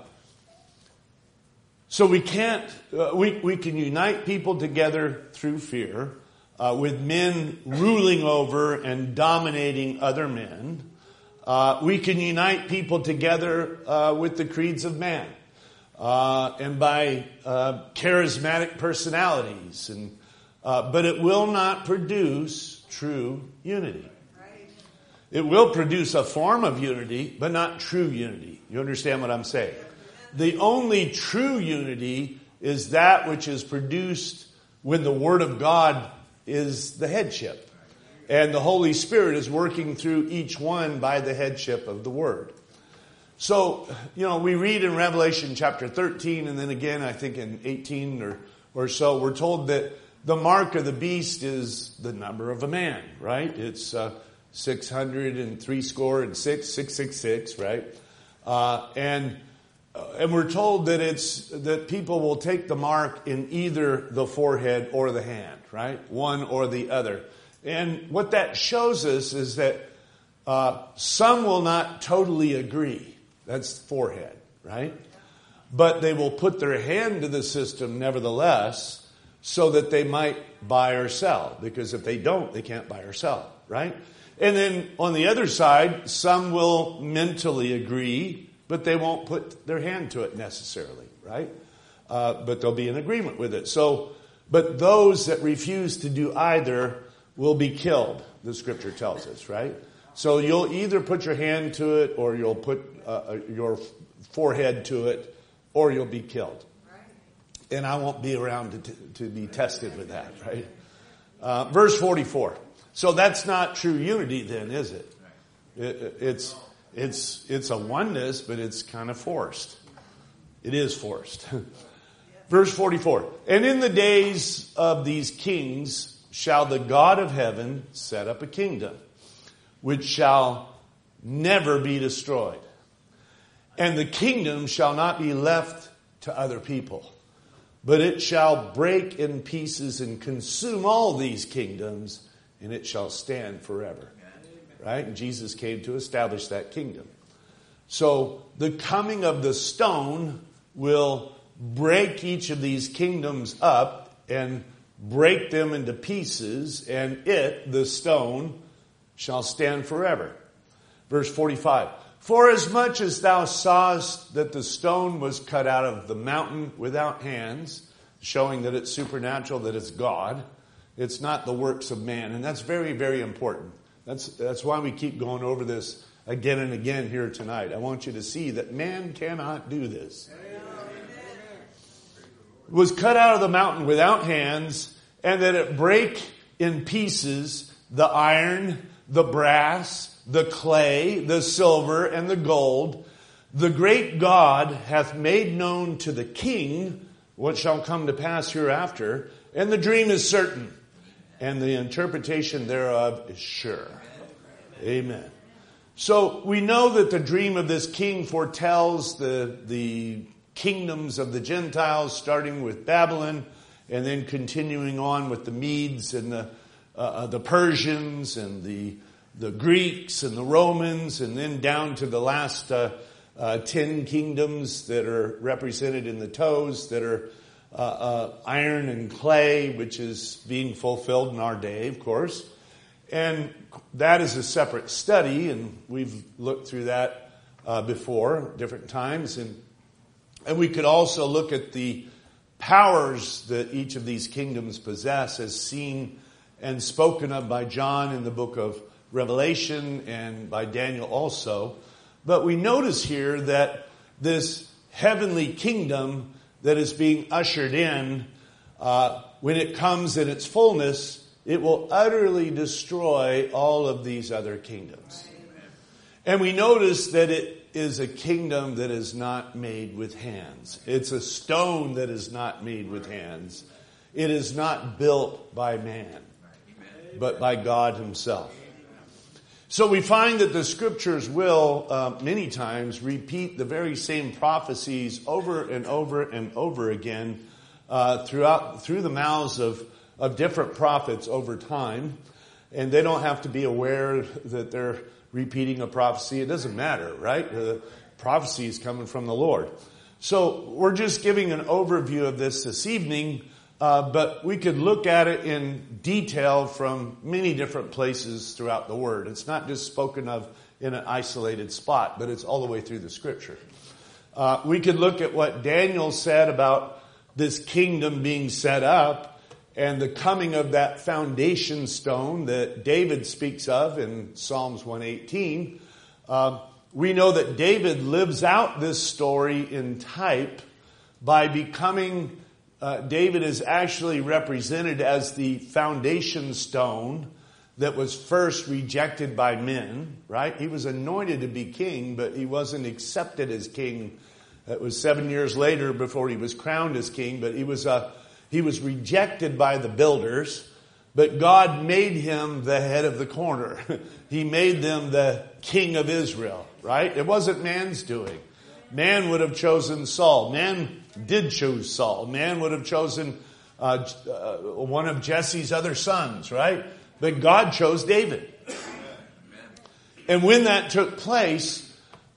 So we can't, uh, we, we can unite people together through fear, uh, with men ruling over and dominating other men. Uh, we can unite people together, uh, with the creeds of man, uh, and by, uh, charismatic personalities. And, uh, but it will not produce true unity. It will produce a form of unity, but not true unity. You understand what I'm saying? The only true unity is that which is produced when the Word of God is the headship. And the Holy Spirit is working through each one by the headship of the Word. So, you know, we read in Revelation chapter thirteen, and then again, I think in eighteen or, or so, we're told that the mark of the beast is the number of a man, right? It's uh, six hundred and three score and six, six, six, six, right? Uh, and Uh, and we're told that it's that people will take the mark in either the forehead or the hand, right? One or the other. And what that shows us is that uh, some will not totally agree. That's forehead, right? but they will put their hand to the system nevertheless so that they might buy or sell. Because if they don't, they can't buy or sell, right? And then on the other side, some will mentally agree, but they won't put their hand to it necessarily, right? Uh, but they'll be in agreement with it. So, but those that refuse to do either will be killed, the scripture tells us, right? So you'll either put your hand to it, or you'll put uh, your forehead to it, or you'll be killed. And I won't be around to, t- to be tested with that, right? Uh, verse forty-four. So that's not true unity then, is it? it it's, it's, it's a oneness, but it's kind of forced. It is forced. Verse forty-four. And in the days of these kings shall the God of heaven set up a kingdom, which shall never be destroyed. And the kingdom shall not be left to other people, but it shall break in pieces and consume all these kingdoms, and it shall stand forever. Right? And Jesus came to establish that kingdom. So the coming of the stone will break each of these kingdoms up and break them into pieces, and it, the stone, shall stand forever. Verse forty-five. For as much as thou sawest that the stone was cut out of the mountain without hands, showing that it's supernatural, that it's God, it's not the works of man. And that's very, very important. That's, that's why we keep going over this again and again here tonight. I want you to see that man cannot do this. It was cut out of the mountain without hands, and that it break in pieces the iron, the brass, the clay, the silver, and the gold. The great God hath made known to the king what shall come to pass hereafter, and the dream is certain, and the interpretation thereof is sure. Amen. So we know that the dream of this king foretells the, the kingdoms of the Gentiles, starting with Babylon, and then continuing on with the Medes and the uh, the Persians and the the Greeks and the Romans, and then down to the last uh, uh, ten kingdoms that are represented in the toes, that are uh, uh, iron and clay, which is being fulfilled in our day, of course. And that is a separate study, and we've looked through that uh, before, different times. And and we could also look at the powers that each of these kingdoms possess, as seen and spoken of by John in the book of Revelation and by Daniel also. But we notice here that this heavenly kingdom that is being ushered in, uh, when it comes in its fullness, it will utterly destroy all of these other kingdoms. And we notice that it is a kingdom that is not made with hands. It's a stone that is not made with hands. It is not built by man, but by God himself. So we find that the scriptures will uh, many times repeat the very same prophecies over and over and over again uh, throughout through the mouths of, of different prophets over time. And they don't have to be aware that they're repeating a prophecy. It doesn't matter, right? The prophecy is coming from the Lord. So we're just giving an overview of this this evening, uh, but we could look at it in detail from many different places throughout the Word. It's not just spoken of in an isolated spot, but it's all the way through the Scripture. Uh, we could look at what Daniel said about this kingdom being set up, and the coming of that foundation stone that David speaks of in Psalms one eighteen. Uh, we know that David lives out this story in type by becoming, uh, David is actually represented as the foundation stone that was first rejected by men, right? He was anointed to be king, but he wasn't accepted as king. It was seven years later before he was crowned as king, but he was a He was rejected by the builders, but God made him the head of the corner. He made them the king of Israel, right? It wasn't man's doing. Man would have chosen Saul. Man did choose Saul. Man would have chosen uh, uh, one of Jesse's other sons, right? But God chose David. And when that took place,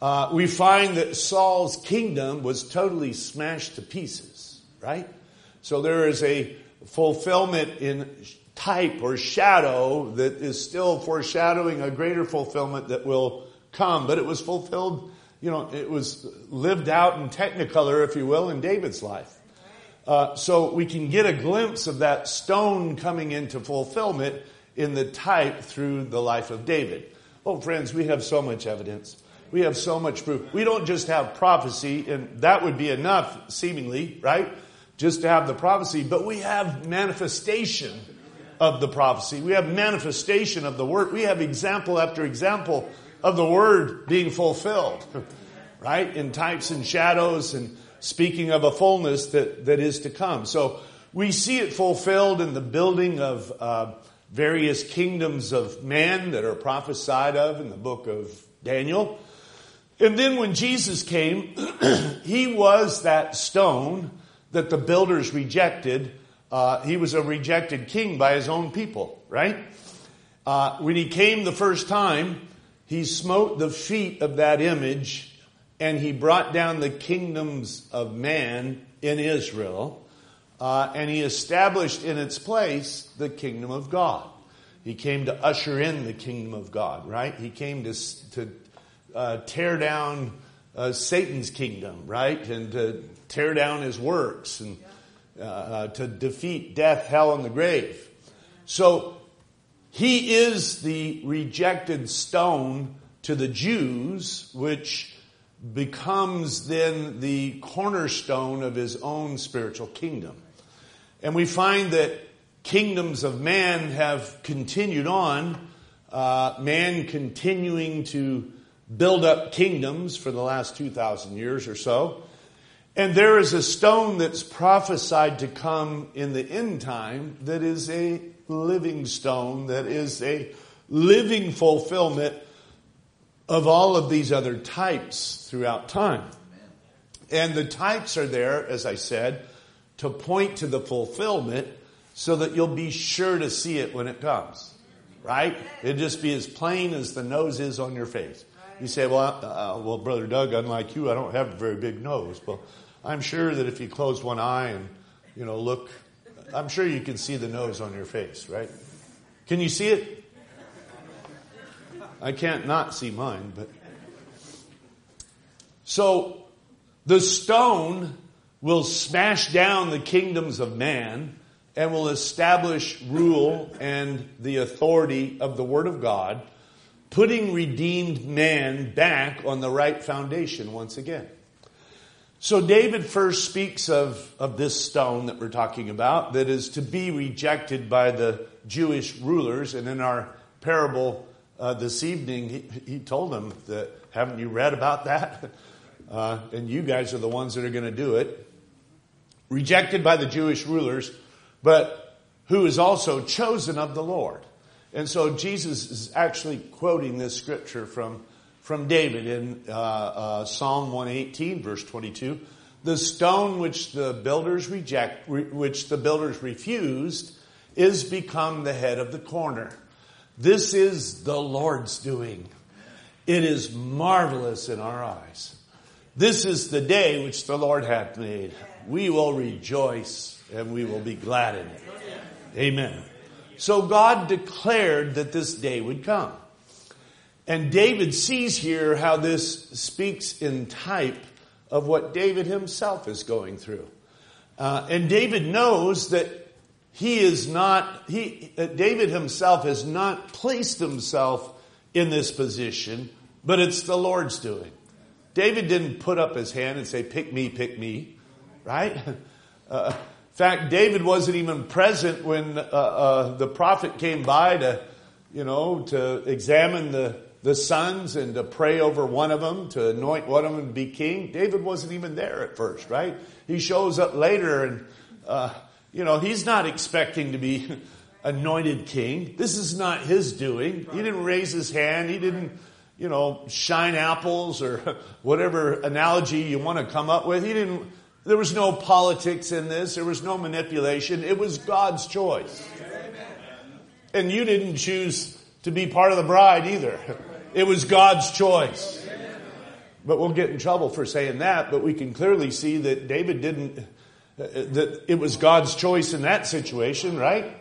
uh, we find that Saul's kingdom was totally smashed to pieces, right? So there is a fulfillment in type or shadow that is still foreshadowing a greater fulfillment that will come. But it was fulfilled, you know, it was lived out in technicolor, if you will, in David's life. Uh, so we can get a glimpse of that stone coming into fulfillment in the type through the life of David. Oh, friends, we have so much evidence. We have so much proof. We don't just have prophecy, and that would be enough, seemingly, right? Just to have the prophecy, but we have manifestation of the prophecy. We have manifestation of the word. We have example after example of the word being fulfilled, right? In types and shadows, and speaking of a fullness that, that is to come. So we see it fulfilled in the building of uh, various kingdoms of man that are prophesied of in the book of Daniel. And then when Jesus came, he was that stone that the builders rejected. Uh, he was a rejected king by his own people, right? Uh, when he came the first time, he smote the feet of that image, and he brought down the kingdoms of man in Israel, uh, and he established in its place the kingdom of God. He came to usher in the kingdom of God, right? He came to, to uh, tear down uh, Satan's kingdom, right? And to tear down his works, and uh, uh, to defeat death, hell, and the grave. So he is the rejected stone to the Jews, which becomes then the cornerstone of his own spiritual kingdom. And we find that kingdoms of man have continued on, uh, man continuing to build up kingdoms for the last two thousand years or so. And there is a stone that's prophesied to come in the end time that is a living stone, that is a living fulfillment of all of these other types throughout time. And the types are there, as I said, to point to the fulfillment so that you'll be sure to see it when it comes. Right? It'll just be as plain as the nose is on your face. You say, well, uh, well, Brother Doug, unlike you, I don't have a very big nose. Well, I'm sure that if you close one eye and, you know, look, I'm sure you can see the nose on your face, right? Can you see it? I can't not see mine, but. So, the stone will smash down the kingdoms of man and will establish rule and the authority of the Word of God, putting redeemed man back on the right foundation once again. So David first speaks of, of this stone that we're talking about that is to be rejected by the Jewish rulers. And in our parable uh, this evening, he, he told them that, haven't you read about that? Uh, and you guys are the ones that are going to do it. Rejected by the Jewish rulers, but who is also chosen of the Lord. And so Jesus is actually quoting this scripture from From David in uh, uh, Psalm one eighteen, verse twenty-two, the stone which the builders reject, re- which the builders refused, is become the head of the corner. This is the Lord's doing. It is marvelous in our eyes. This is the day which the Lord hath made. We will rejoice and we will be glad in it. Amen. So God declared that this day would come. And David sees here how this speaks in type of what David himself is going through. Uh, and David knows that he is not, he, uh, David himself has not placed himself in this position, but it's the Lord's doing. David didn't put up his hand and say, pick me, pick me, right? Uh, in fact, David wasn't even present when uh, uh, the prophet came by to, you know, to examine the the sons and to pray over one of them, to anoint one of them to be king. David wasn't even there at first, right? He shows up later and, uh, you know, he's not expecting to be anointed king. This is not his doing. He didn't raise his hand. He didn't, you know, shine apples or whatever analogy you want to come up with. He didn't, there was no politics in this. There was no manipulation. It was God's choice. And you didn't choose to be part of the bride either. It was God's choice. But we'll get in trouble for saying that. But we can clearly see that David didn't, uh, that it was God's choice in that situation, right?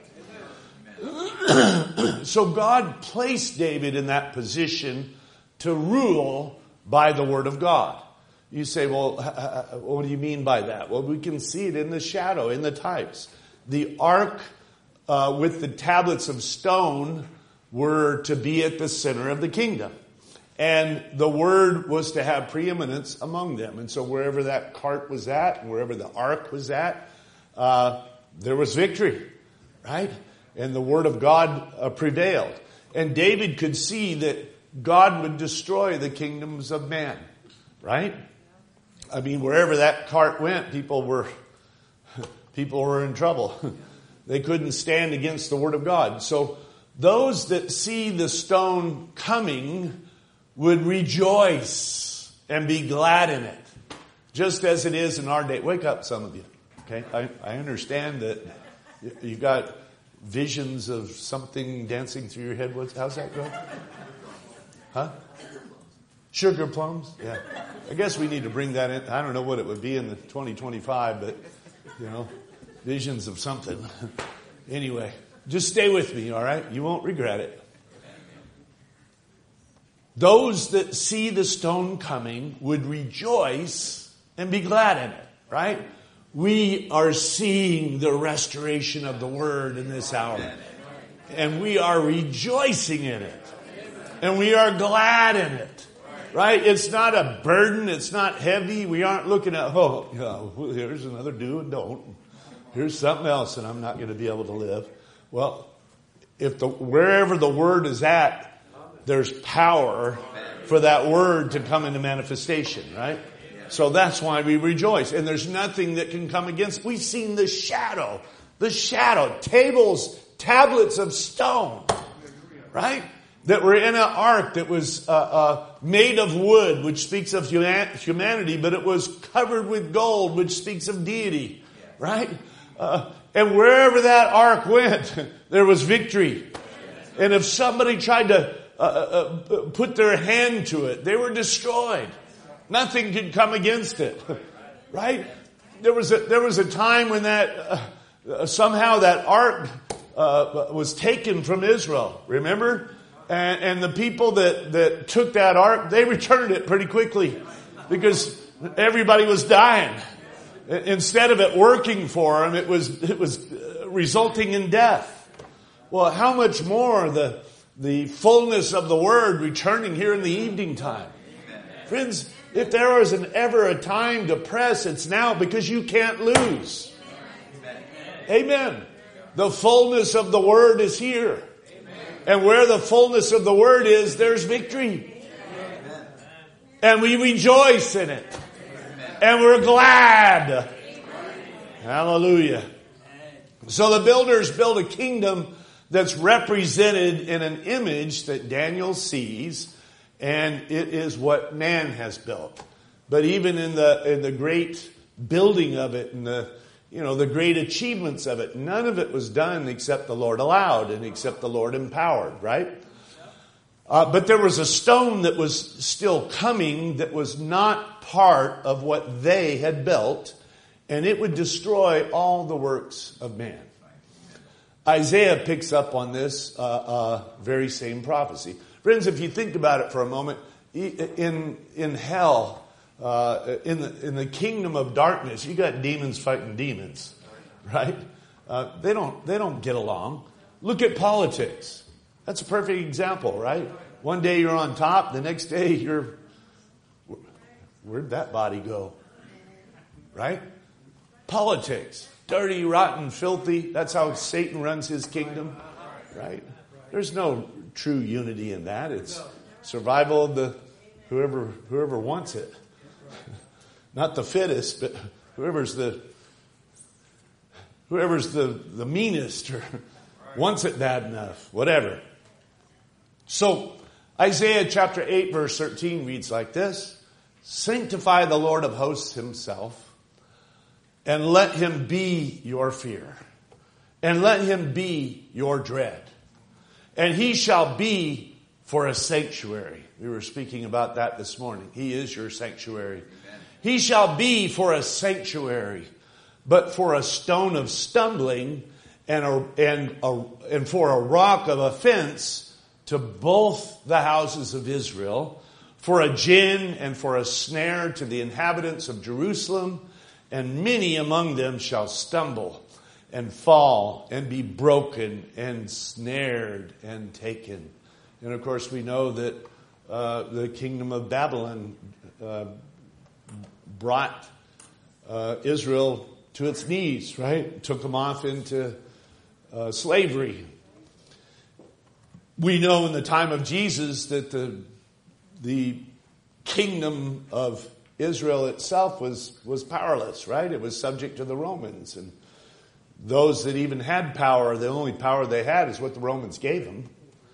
So God placed David in that position to rule by the word of God. You say, well, what do you mean by that? Well, we can see it in the shadow, in the types. The ark uh, with the tablets of stone were to be at the center of the kingdom. And the word was to have preeminence among them. And so wherever that cart was at, and wherever the ark was at, uh, there was victory, right? And the word of God uh, prevailed. And David could see that God would destroy the kingdoms of man, right? I mean, wherever that cart went, people were people were in trouble. They couldn't stand against the word of God. So those that see the stone coming would rejoice and be glad in it, just as it is in our day. Wake up, some of you. Okay, I, I understand that you got visions of something dancing through your head. What's, how's that go? Huh? Sugar plums? Yeah. I guess we need to bring that in. I don't know what it would be in the twenty twenty-five, but, you know, visions of something. Anyway, just stay with me, all right? You won't regret it. Those that see the stone coming would rejoice and be glad in it, right? We are seeing the restoration of the word in this hour. And we are rejoicing in it. And we are glad in it. Right? It's not a burden. It's not heavy. We aren't looking at, oh, you know, here's another do and don't. Here's something else and I'm not going to be able to live. Well, if the wherever the word is at, there's power for that word to come into manifestation, right? So that's why we rejoice. And there's nothing that can come against. We've seen the shadow, the shadow, tables, tablets of stone, right? That were in an ark that was uh, uh, made of wood, which speaks of human- humanity, but it was covered with gold, which speaks of deity, right? Uh, and wherever that ark went, there was victory. And if somebody tried to uh, uh, put their hand to it, they were destroyed. Nothing could come against it, right? There was a, there was a time when that uh, somehow that ark uh, was taken from Israel. Remember? And, and the people that, that took that ark, they returned it pretty quickly because everybody was dying. Instead of it working for them, it was it was resulting in death. Well, how much more the the fullness of the word returning here in the evening time, friends. If there was an ever a time to press, it's now, because you can't lose. Amen. The fullness of the word is here. And where the fullness of the word is, there's victory. And we rejoice in it. And we're glad. Hallelujah. So the builders built a kingdom that's represented in an image that Daniel sees. And it is what man has built. But even in the in the great building of it and the you know the great achievements of it, none of it was done except the Lord allowed and except the Lord empowered, right? Uh, but there was a stone that was still coming that was not part of what they had built, and it would destroy all the works of man. Isaiah picks up on this uh, uh, very same prophecy. Friends, if you think about it for a moment, in in hell, uh, in the in the kingdom of darkness, you got demons fighting demons, right? Uh, they don't they don't get along. Look at politics. That's a perfect example, right? One day you're on top, the next day you're. Where'd that body go? Right? Politics, dirty, rotten, filthy. That's how Satan runs his kingdom, right? There's no true unity in that. It's survival of the whoever whoever wants it. Not the fittest, but whoever's the whoever's the, the meanest or wants it bad enough, whatever. So Isaiah chapter eight verse thirteen reads like this: Sanctify the Lord of hosts himself, and let him be your fear, and let him be your dread. And he shall be for a sanctuary. We were speaking about that this morning. He is your sanctuary. Amen. He shall be for a sanctuary, but for a stone of stumbling and a, and a, and for a rock of offense to both the houses of Israel, for a gin and for a snare to the inhabitants of Jerusalem, and many among them shall stumble and fall and be broken and snared and taken. And of course we know that uh, the kingdom of Babylon uh, brought uh, Israel to its knees, right? Took them off into uh, slavery. We know in the time of Jesus that the the kingdom of Israel itself was, was powerless, right? It was subject to the Romans. And those that even had power, the only power they had is what the Romans gave them.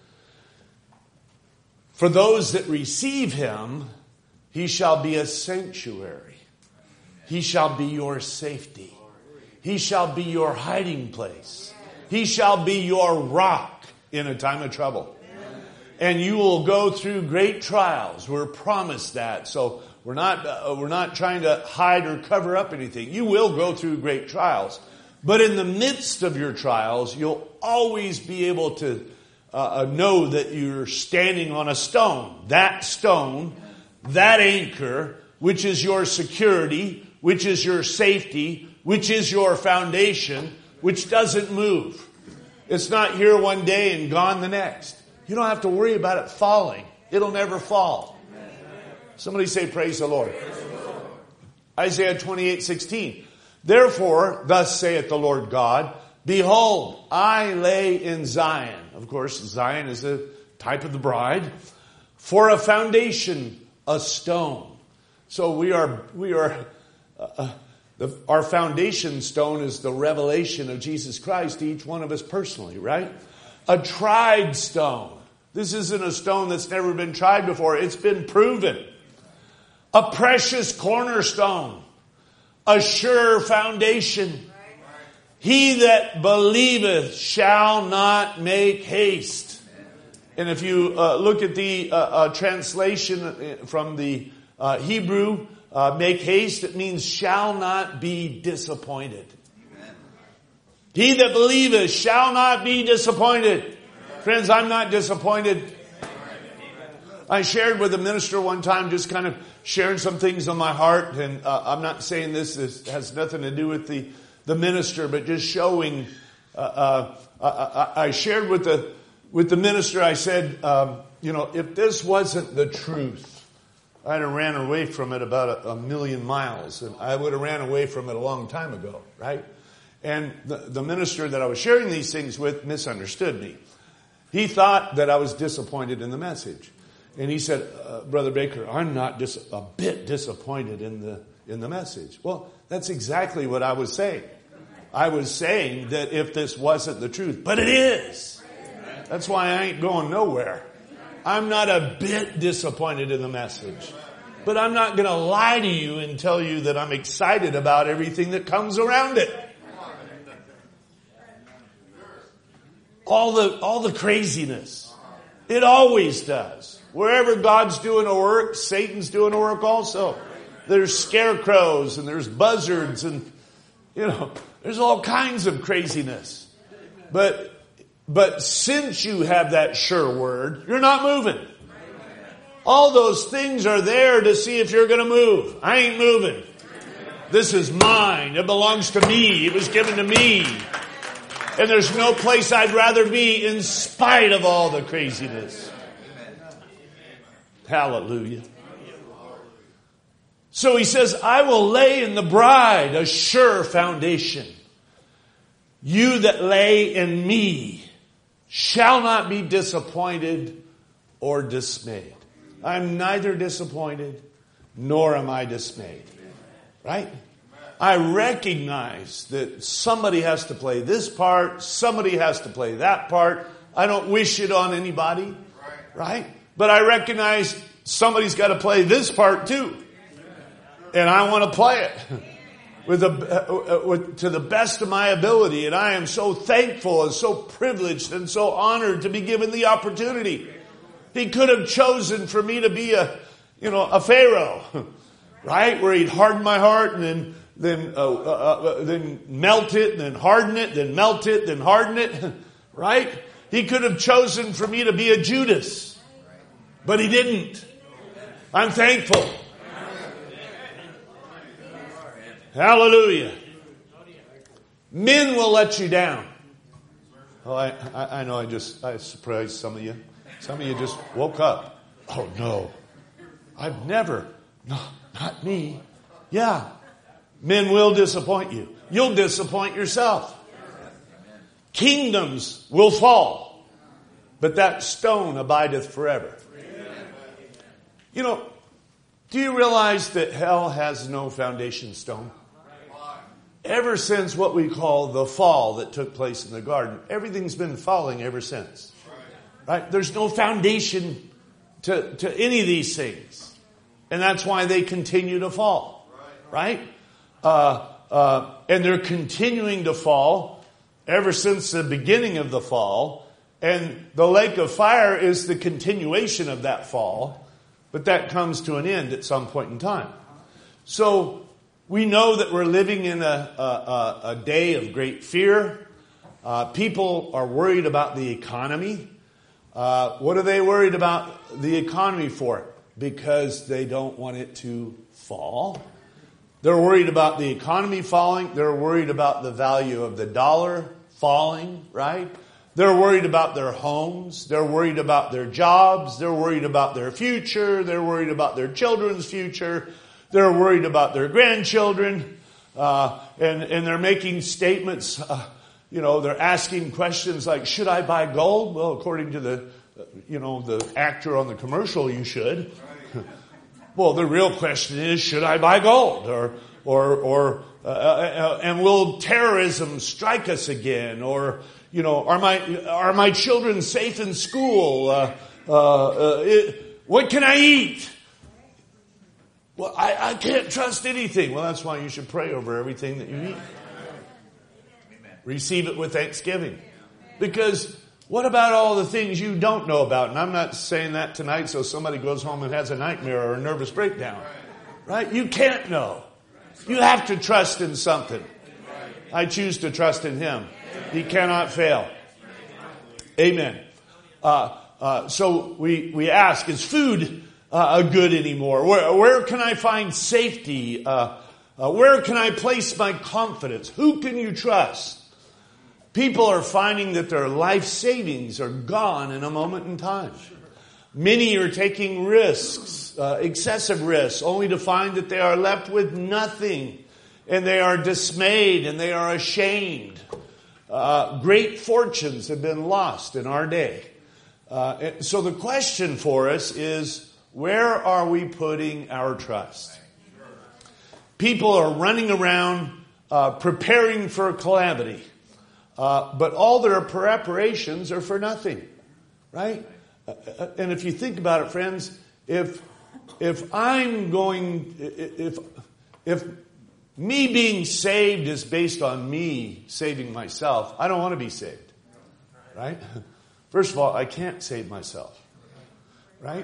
For those that receive him, he shall be a sanctuary. He shall be your safety. He shall be your hiding place. He shall be your rock in a time of trouble. And you will go through great trials. We're promised that. So we're not, uh, we're not trying to hide or cover up anything. You will go through great trials. But in the midst of your trials, you'll always be able to uh, know that you're standing on a stone. That stone, that anchor, which is your security, which is your safety, which is your foundation, which doesn't move. It's not here one day and gone the next. You don't have to worry about it falling. It'll never fall. Somebody say, praise the Lord. Praise the Lord. Isaiah twenty-eight sixteen. Therefore, thus saith the Lord God, behold, I lay in Zion. Of course, Zion is a type of the bride. For a foundation, a stone. So we are, we are, uh, the, our foundation stone is the revelation of Jesus Christ to each one of us personally, right? A tried stone. This isn't a stone that's never been tried before. It's been proven. A precious cornerstone. A sure foundation. He that believeth shall not make haste. And if you uh, look at the uh, uh, translation from the uh, Hebrew, uh, make haste, it means shall not be disappointed. He that believeth shall not be disappointed. Friends, I'm not disappointed. I shared with a minister one time, just kind of sharing some things on my heart. And uh, I'm not saying this, this has nothing to do with the, the minister, but just showing. Uh, uh, I, I shared with the, with the minister, I said, um, you know, if this wasn't the truth, I'd have ran away from it about a, a million miles. And I would have ran away from it a long time ago, right? And the, the minister that I was sharing these things with misunderstood me. He thought that I was disappointed in the message. And he said, uh, Brother Baker, I'm not dis- a bit disappointed in the, in the message. Well, that's exactly what I was saying. I was saying that if this wasn't the truth, but it is. That's why I ain't going nowhere. I'm not a bit disappointed in the message. But I'm not going to lie to you and tell you that I'm excited about everything that comes around it. All the, all the craziness. It always does. Wherever God's doing a work, Satan's doing a work also. There's scarecrows and there's buzzards and, you know, there's all kinds of craziness. But, but since you have that sure word, you're not moving. All those things are there to see if you're going to move. I ain't moving. This is mine. It belongs to me. It was given to me. And there's no place I'd rather be in spite of all the craziness. Hallelujah. So he says, I will lay in the bride a sure foundation. You that lay in me shall not be disappointed or dismayed. I'm neither disappointed nor am I dismayed. Right? I recognize that somebody has to play this part, somebody has to play that part. I don't wish it on anybody, right? But I recognize somebody's got to play this part too. And I want to play it with a, with, to the best of my ability. And I am so thankful and so privileged and so honored to be given the opportunity. He could have chosen for me to be a, you know, a Pharaoh, right? Where he'd harden my heart and then, then, uh, uh, uh, then melt it and then harden it, then melt it, then harden it, right? He could have chosen for me to be a Judas, but he didn't. I'm thankful. Hallelujah. Men will let you down. Oh, I, I, I know I just, I surprised some of you. Some of you just woke up. Oh no, I've never, no, not me. Yeah, men will disappoint you. You'll disappoint yourself. Kingdoms will fall, but that stone abideth forever. You know, do you realize that hell has no foundation stone? Ever since what we call the fall that took place in the garden, everything's been falling ever since. Right? There's no foundation to, to any of these things. And that's why they continue to fall. Right? Uh, uh, and they're continuing to fall ever since the beginning of the fall. And the lake of fire is the continuation of that fall. But that comes to an end at some point in time. So we know that we're living in a, a, a day of great fear. Uh, people are worried about the economy. Uh, what are they worried about the economy for? Because they don't want it to fall. They're worried about the economy falling. They're worried about the value of the dollar falling, right? They're worried about their homes. They're worried about their jobs. They're worried about their future. They're worried about their children's future. They're worried about their grandchildren. Uh, and, and they're making statements, uh, you know, they're asking questions like, should I buy gold? Well, according to the, you know, the actor on the commercial, you should. Well, the real question is, should I buy gold? Or, or, or, uh, uh, and will terrorism strike us again? Or, you know, are my, are my children safe in school? Uh, uh, uh, it, what can I eat? Well, I, I can't trust anything. Well, that's why you should pray over everything that you eat. Receive it with thanksgiving. Because what about all the things you don't know about? And I'm not saying that tonight so somebody goes home and has a nightmare or a nervous breakdown. Right? You can't know. You have to trust in something. I choose to trust in Him. He cannot fail. Amen. Uh, uh, so we, we ask, is food uh, a good anymore? Where, where can I find safety? Uh, uh, where can I place my confidence? Who can you trust? People are finding that their life savings are gone in a moment in time. Many are taking risks, uh, excessive risks, only to find that they are left with nothing. And they are dismayed and they are ashamed. Uh, great fortunes have been lost in our day. Uh, so the question for us is, where are we putting our trust? People are running around uh, preparing for calamity. Uh, but all their preparations are for nothing, right? Uh, and if you think about it, friends, if if I'm going, if if me being saved is based on me saving myself, I don't want to be saved, right? First of all, I can't save myself, right?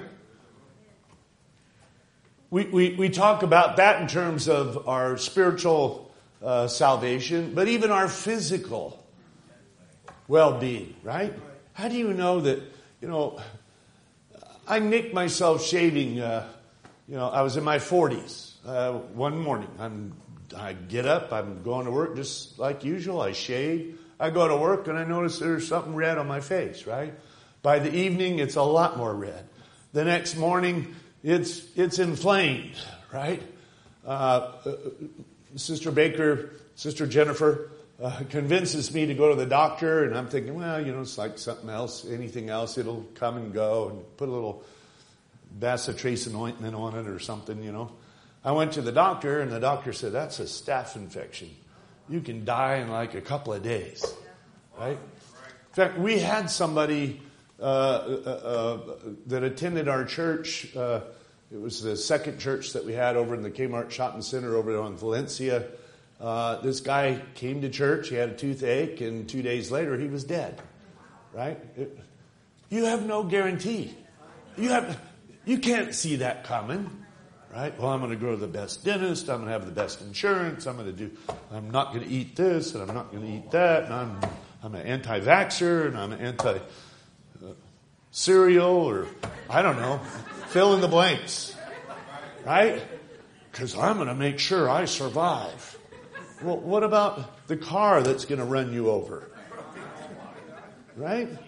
We we we talk about that in terms of our spiritual uh, salvation, but even our physical well-being, right? How do you know that, you know, I nicked myself shaving, uh, you know, I was in my forties. Uh, one morning, I'm, I get up, I'm going to work just like usual. I shave. I go to work and I notice there's something red on my face, right? By the evening, it's a lot more red. The next morning, it's, it's inflamed, right? Uh, Sister Baker, Sister Jennifer, Uh, convinces me to go to the doctor, and I'm thinking, well, you know, it's like something else, anything else, it'll come and go, and put a little bacitracin ointment on it or something, you know. I went to the doctor, and the doctor said, that's a staph infection. You can die in like a couple of days, right? In fact, we had somebody uh, uh, uh, that attended our church. Uh, it was the second church that we had over in the Kmart Shopping Center over on Valencia. Uh, this guy came to church, he had a toothache, and two days later he was dead, right? It, you have no guarantee. you have, you can't see that coming, right? Well, I'm going to go to the best dentist. I'm going to have the best insurance. I'm going to do, I'm not going to eat this and I'm not going to eat that. And I'm, I'm an anti-vaxxer and I'm an anti-cereal or I don't know, fill in the blanks, right? Because I'm going to make sure I survive. Well, what about the car that's going to run you over? Right?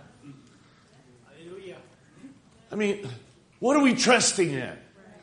I mean, what are we trusting in?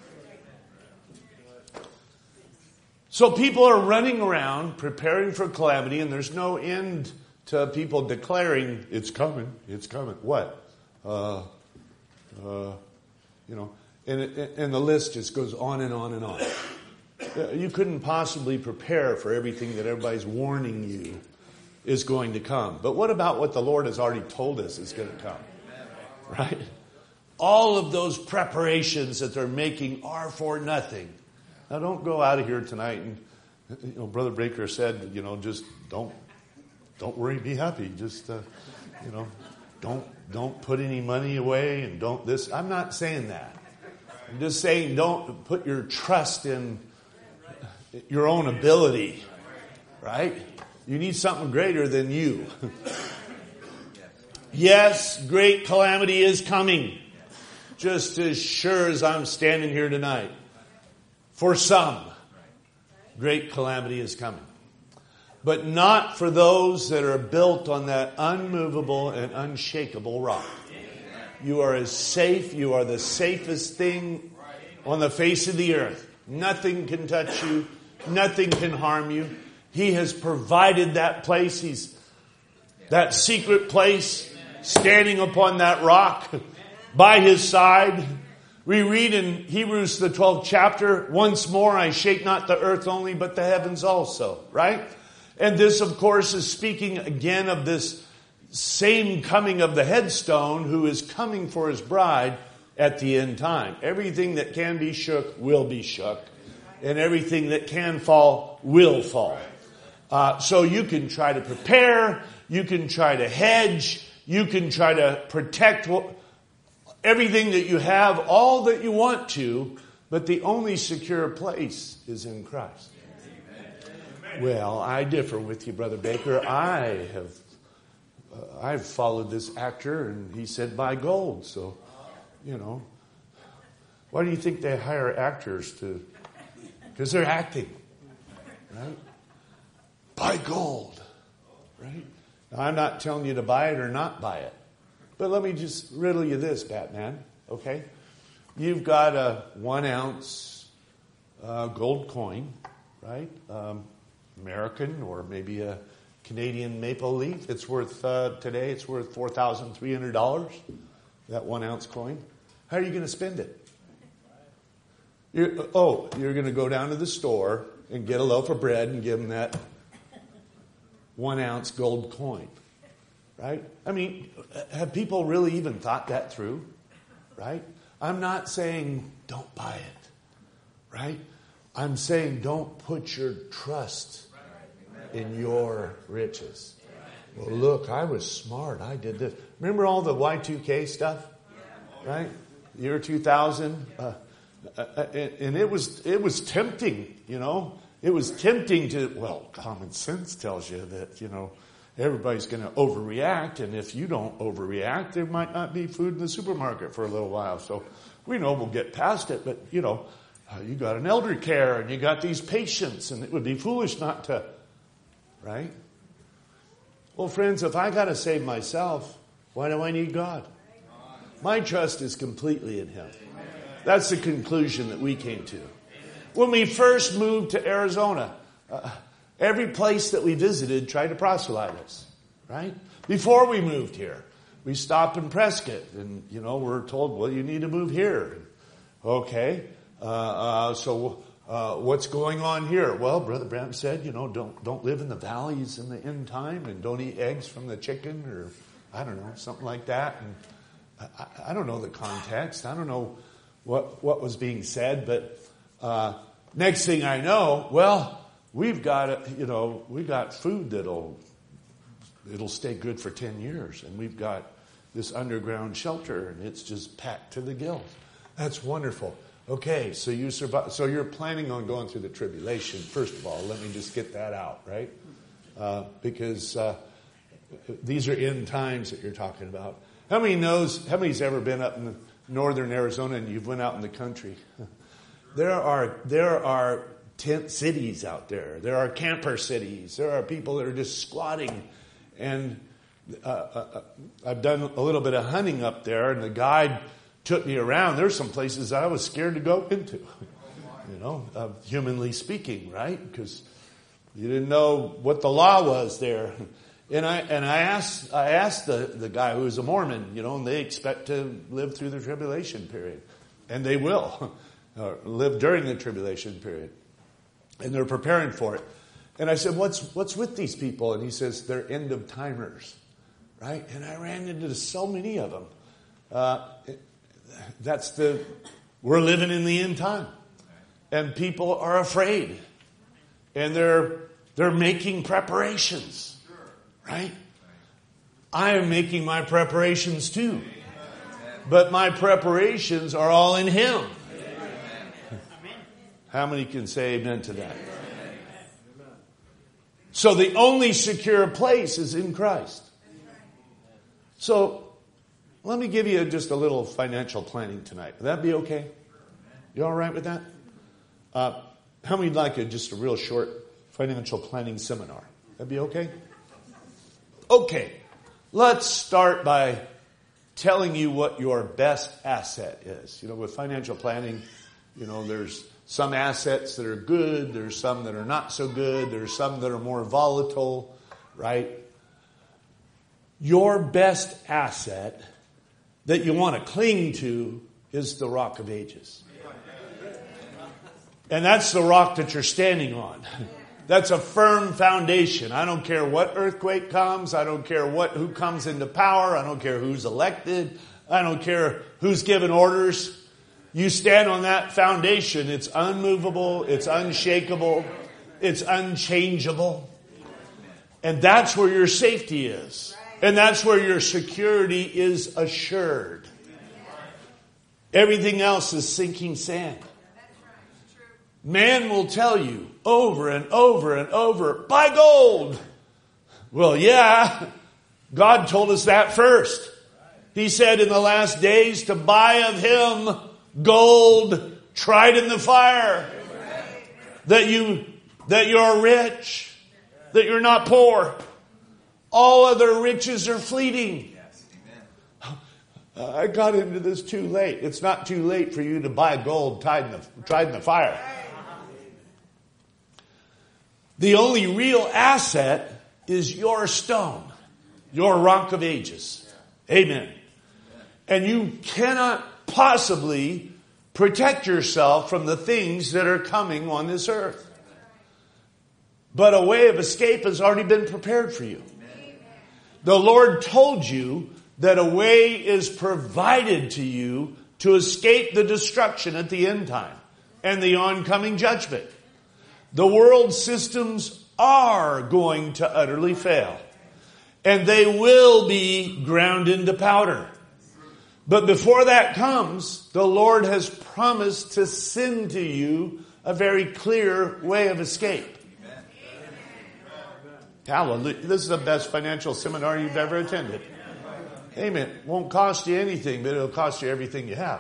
So people are running around preparing for calamity, and there's no end to people declaring, it's coming, it's coming. What? Uh, uh, you know, and, and the list just goes on and on and on. You couldn't possibly prepare for everything that everybody's warning you is going to come. But what about what the Lord has already told us is going to come? Right? All of those preparations that they're making are for nothing. Now don't go out of here tonight and, you know, Brother Baker said, you know, just don't, don't worry, be happy. Just, uh, you know, don't, don't put any money away and don't this. I'm not saying that. I'm just saying don't put your trust in your own ability, right? You need something greater than you. Yes, great calamity is coming. Just as sure as I'm standing here tonight. For some, great calamity is coming. But not for those that are built on that unmovable and unshakable rock. You are as safe, you are the safest thing on the face of the earth. Nothing can touch you. Nothing can harm you. He has provided that place. He's that secret place, standing upon that rock by his side. We read in Hebrews the twelfth chapter, once more I shake not the earth only, but the heavens also, right? And this, of course, is speaking again of this same coming of the headstone who is coming for his bride at the end time. Everything that can be shook will be shook. And everything that can fall will fall. Uh, so you can try to prepare. You can try to hedge. You can try to protect what, everything that you have, all that you want to. But the only secure place is in Christ. Well, I differ with you, Brother Baker. I have, uh, I've followed this actor, and he said buy gold. So, you know, why do you think they hire actors to? Because they're acting, right? Buy gold, right? Now, I'm not telling you to buy it or not buy it. But let me just riddle you this, Batman, okay? You've got a one ounce uh, gold coin, right? Um, American or maybe a Canadian maple leaf. It's worth, uh, today, it's worth four thousand three hundred dollars, that one ounce coin. How are you going to spend it? You're, oh, you're going to go down to the store and get a loaf of bread and give them that one ounce gold coin, right? I mean, have people really even thought that through, right? I'm not saying don't buy it, right? I'm saying don't put your trust in your riches. Well, look, I was smart. I did this. Remember all the Y two K stuff, right? Year two thousand. Uh, Uh, and it was it was tempting, you know. It was tempting to, well, common sense tells you that, you know, everybody's going to overreact. And if you don't overreact, there might not be food in the supermarket for a little while. So we know we'll get past it. But, you know, uh, you got an elder care and you got these patients. And it would be foolish not to, right? Well, friends, if I got to save myself, why do I need God? My trust is completely in him. That's the conclusion that we came to. When we first moved to Arizona, uh, every place that we visited tried to proselyte us, right? Before we moved here, we stopped in Prescott, and, you know, we're told, well, you need to move here. Okay, uh, uh, so uh, what's going on here? Well, Brother Branham said, you know, don't don't live in the valleys in the end time, and don't eat eggs from the chicken, or I don't know, something like that. And I, I don't know the context. I don't know what what was being said, but uh, next thing I know, well, we've got a, you know we've got food that'll it'll stay good for ten years, and we've got this underground shelter, and it's just packed to the gills. That's wonderful. Okay, so you survive. So you're planning on going through the tribulation. First of all, let me just get that out, right? Uh, because uh, these are end times that you're talking about. How many knows? How many's ever been up in northern Arizona and you've went out in the country? There are there are tent cities out there. There are camper cities. There are people that are just squatting. And uh, uh, I've done a little bit of hunting up there, and the guide took me around. There's some places I was scared to go into, you know, uh, humanly speaking, right? Because you didn't know what the law was there. And I and I asked I asked the, the guy who was a Mormon, you know, and they expect to live through the tribulation period. And they will uh, live during the tribulation period. And they're preparing for it. And I said, what's what's with these people? And he says, they're end of timers, right? And I ran into so many of them. Uh, that's the, we're living in the end time. And people are afraid. And they're they're making preparations. Right? I am making my preparations too. But my preparations are all in Him. How many can say amen to that? So the only secure place is in Christ. So let me give you just a little financial planning tonight. Would that be okay? You all right with that? Uh, how many would like a, just a real short financial planning seminar? That'd be okay? Okay, let's start by telling you what your best asset is. You know, with financial planning, you know, there's some assets that are good, there's some that are not so good, there's some that are more volatile, right? Your best asset that you want to cling to is the Rock of Ages. And that's the rock that you're standing on. That's a firm foundation. I don't care what earthquake comes. I don't care what who comes into power. I don't care who's elected. I don't care who's given orders. You stand on that foundation. It's unmovable. It's unshakable. It's unchangeable. And that's where your safety is. And that's where your security is assured. Everything else is sinking sand. Man will tell you over and over and over, buy gold. Well, yeah, God told us that first. He said in the last days to buy of Him gold tried in the fire. That you, that you're rich, that you're not poor. All other riches are fleeting. Uh, I got into this too late. It's not too late for you to buy gold tried in the, tried in the fire. The only real asset is your stone, your Rock of Ages. Amen. And you cannot possibly protect yourself from the things that are coming on this earth. But a way of escape has already been prepared for you. The Lord told you that a way is provided to you to escape the destruction at the end time and the oncoming judgment. The world systems are going to utterly fail. And they will be ground into powder. But before that comes, the Lord has promised to send to you a very clear way of escape. Hallelujah. This is the best financial seminar you've ever attended. Amen. It won't cost you anything, but it'll cost you everything you have.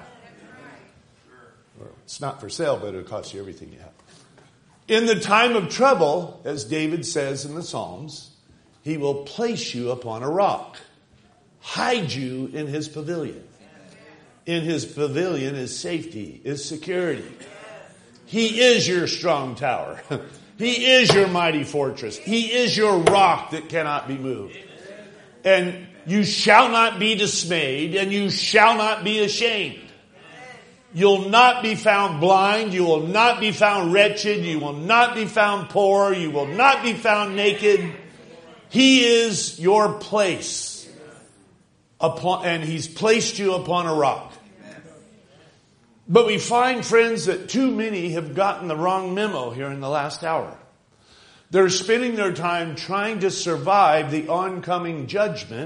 It's not for sale, but it'll cost you everything you have. In the time of trouble, as David says in the Psalms, He will place you upon a rock, hide you in His pavilion. In His pavilion is safety, is security. He is your strong tower. He is your mighty fortress. He is your rock that cannot be moved. And you shall not be dismayed, and you shall not be ashamed. You'll not be found blind. You will not be found wretched. You will not be found poor. You will not be found naked. He is your place upon, and He's placed you upon a rock. But we find, friends, that too many have gotten the wrong memo here in the last hour. They're spending their time trying to survive the oncoming judgment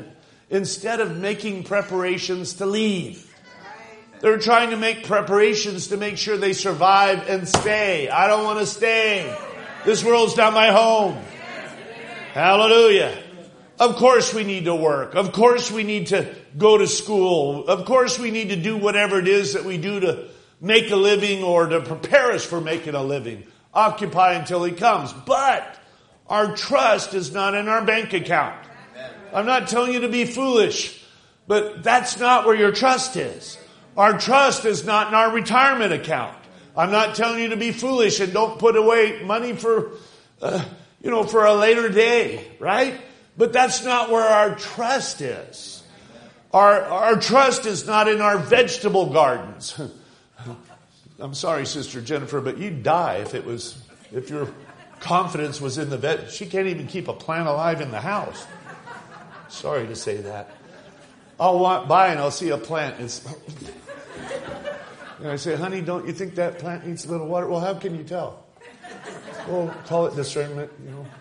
instead of making preparations to leave. They're trying to make preparations to make sure they survive and stay. I don't want to stay. This world's not my home. Hallelujah. Of course we need to work. Of course we need to go to school. Of course we need to do whatever it is that we do to make a living or to prepare us for making a living. Occupy until He comes. But our trust is not in our bank account. I'm not telling you to be foolish, but that's not where your trust is. Our trust is not in our retirement account. I'm not telling you to be foolish and don't put away money for, uh, you know, for a later day, right? But that's not where our trust is. Our, our trust is not in our vegetable gardens. I'm sorry, Sister Jennifer, but you'd die if it was, if your confidence was in the veg. She can't even keep a plant alive in the house. Sorry to say that. I'll walk by and I'll see a plant. It's, and I say, honey, don't you think that plant needs a little water? Well, how can you tell? Well, call it discernment, you know.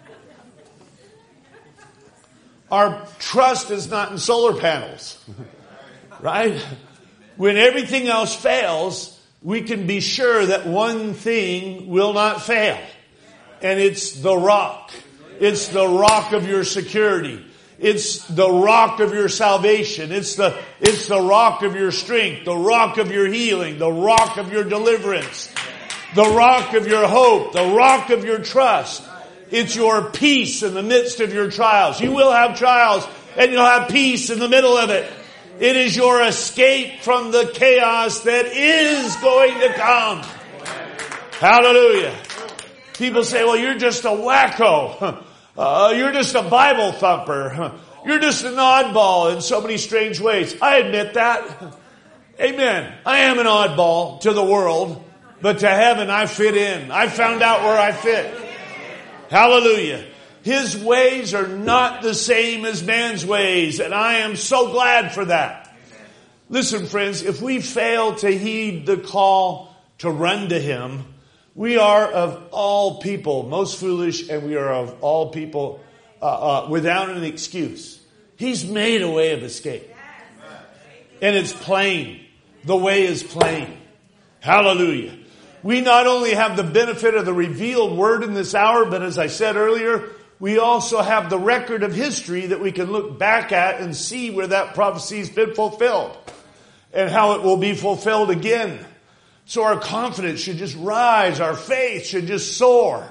Our trust is not in solar panels, right? When everything else fails, we can be sure that one thing will not fail. And it's the rock. It's the rock of your security. It's the rock of your salvation. It's the, it's the rock of your strength, the rock of your healing, the rock of your deliverance, the rock of your hope, the rock of your trust. It's your peace in the midst of your trials. You will have trials and you'll have peace in the middle of it. It is your escape from the chaos that is going to come. Hallelujah. People say, well, you're just a wacko. Uh, you're just a Bible thumper. You're just an oddball in so many strange ways. I admit that. Amen. I am an oddball to the world, but to heaven I fit in. I found out where I fit. Hallelujah. His ways are not the same as man's ways, and I am so glad for that. Listen, friends, if we fail to heed the call to run to Him, we are of all people most foolish, and we are of all people uh, uh, without an excuse. He's made a way of escape. And it's plain. The way is plain. Hallelujah. We not only have the benefit of the revealed word in this hour, but as I said earlier, we also have the record of history that we can look back at and see where that prophecy's been fulfilled and how it will be fulfilled again. So our confidence should just rise. Our faith should just soar.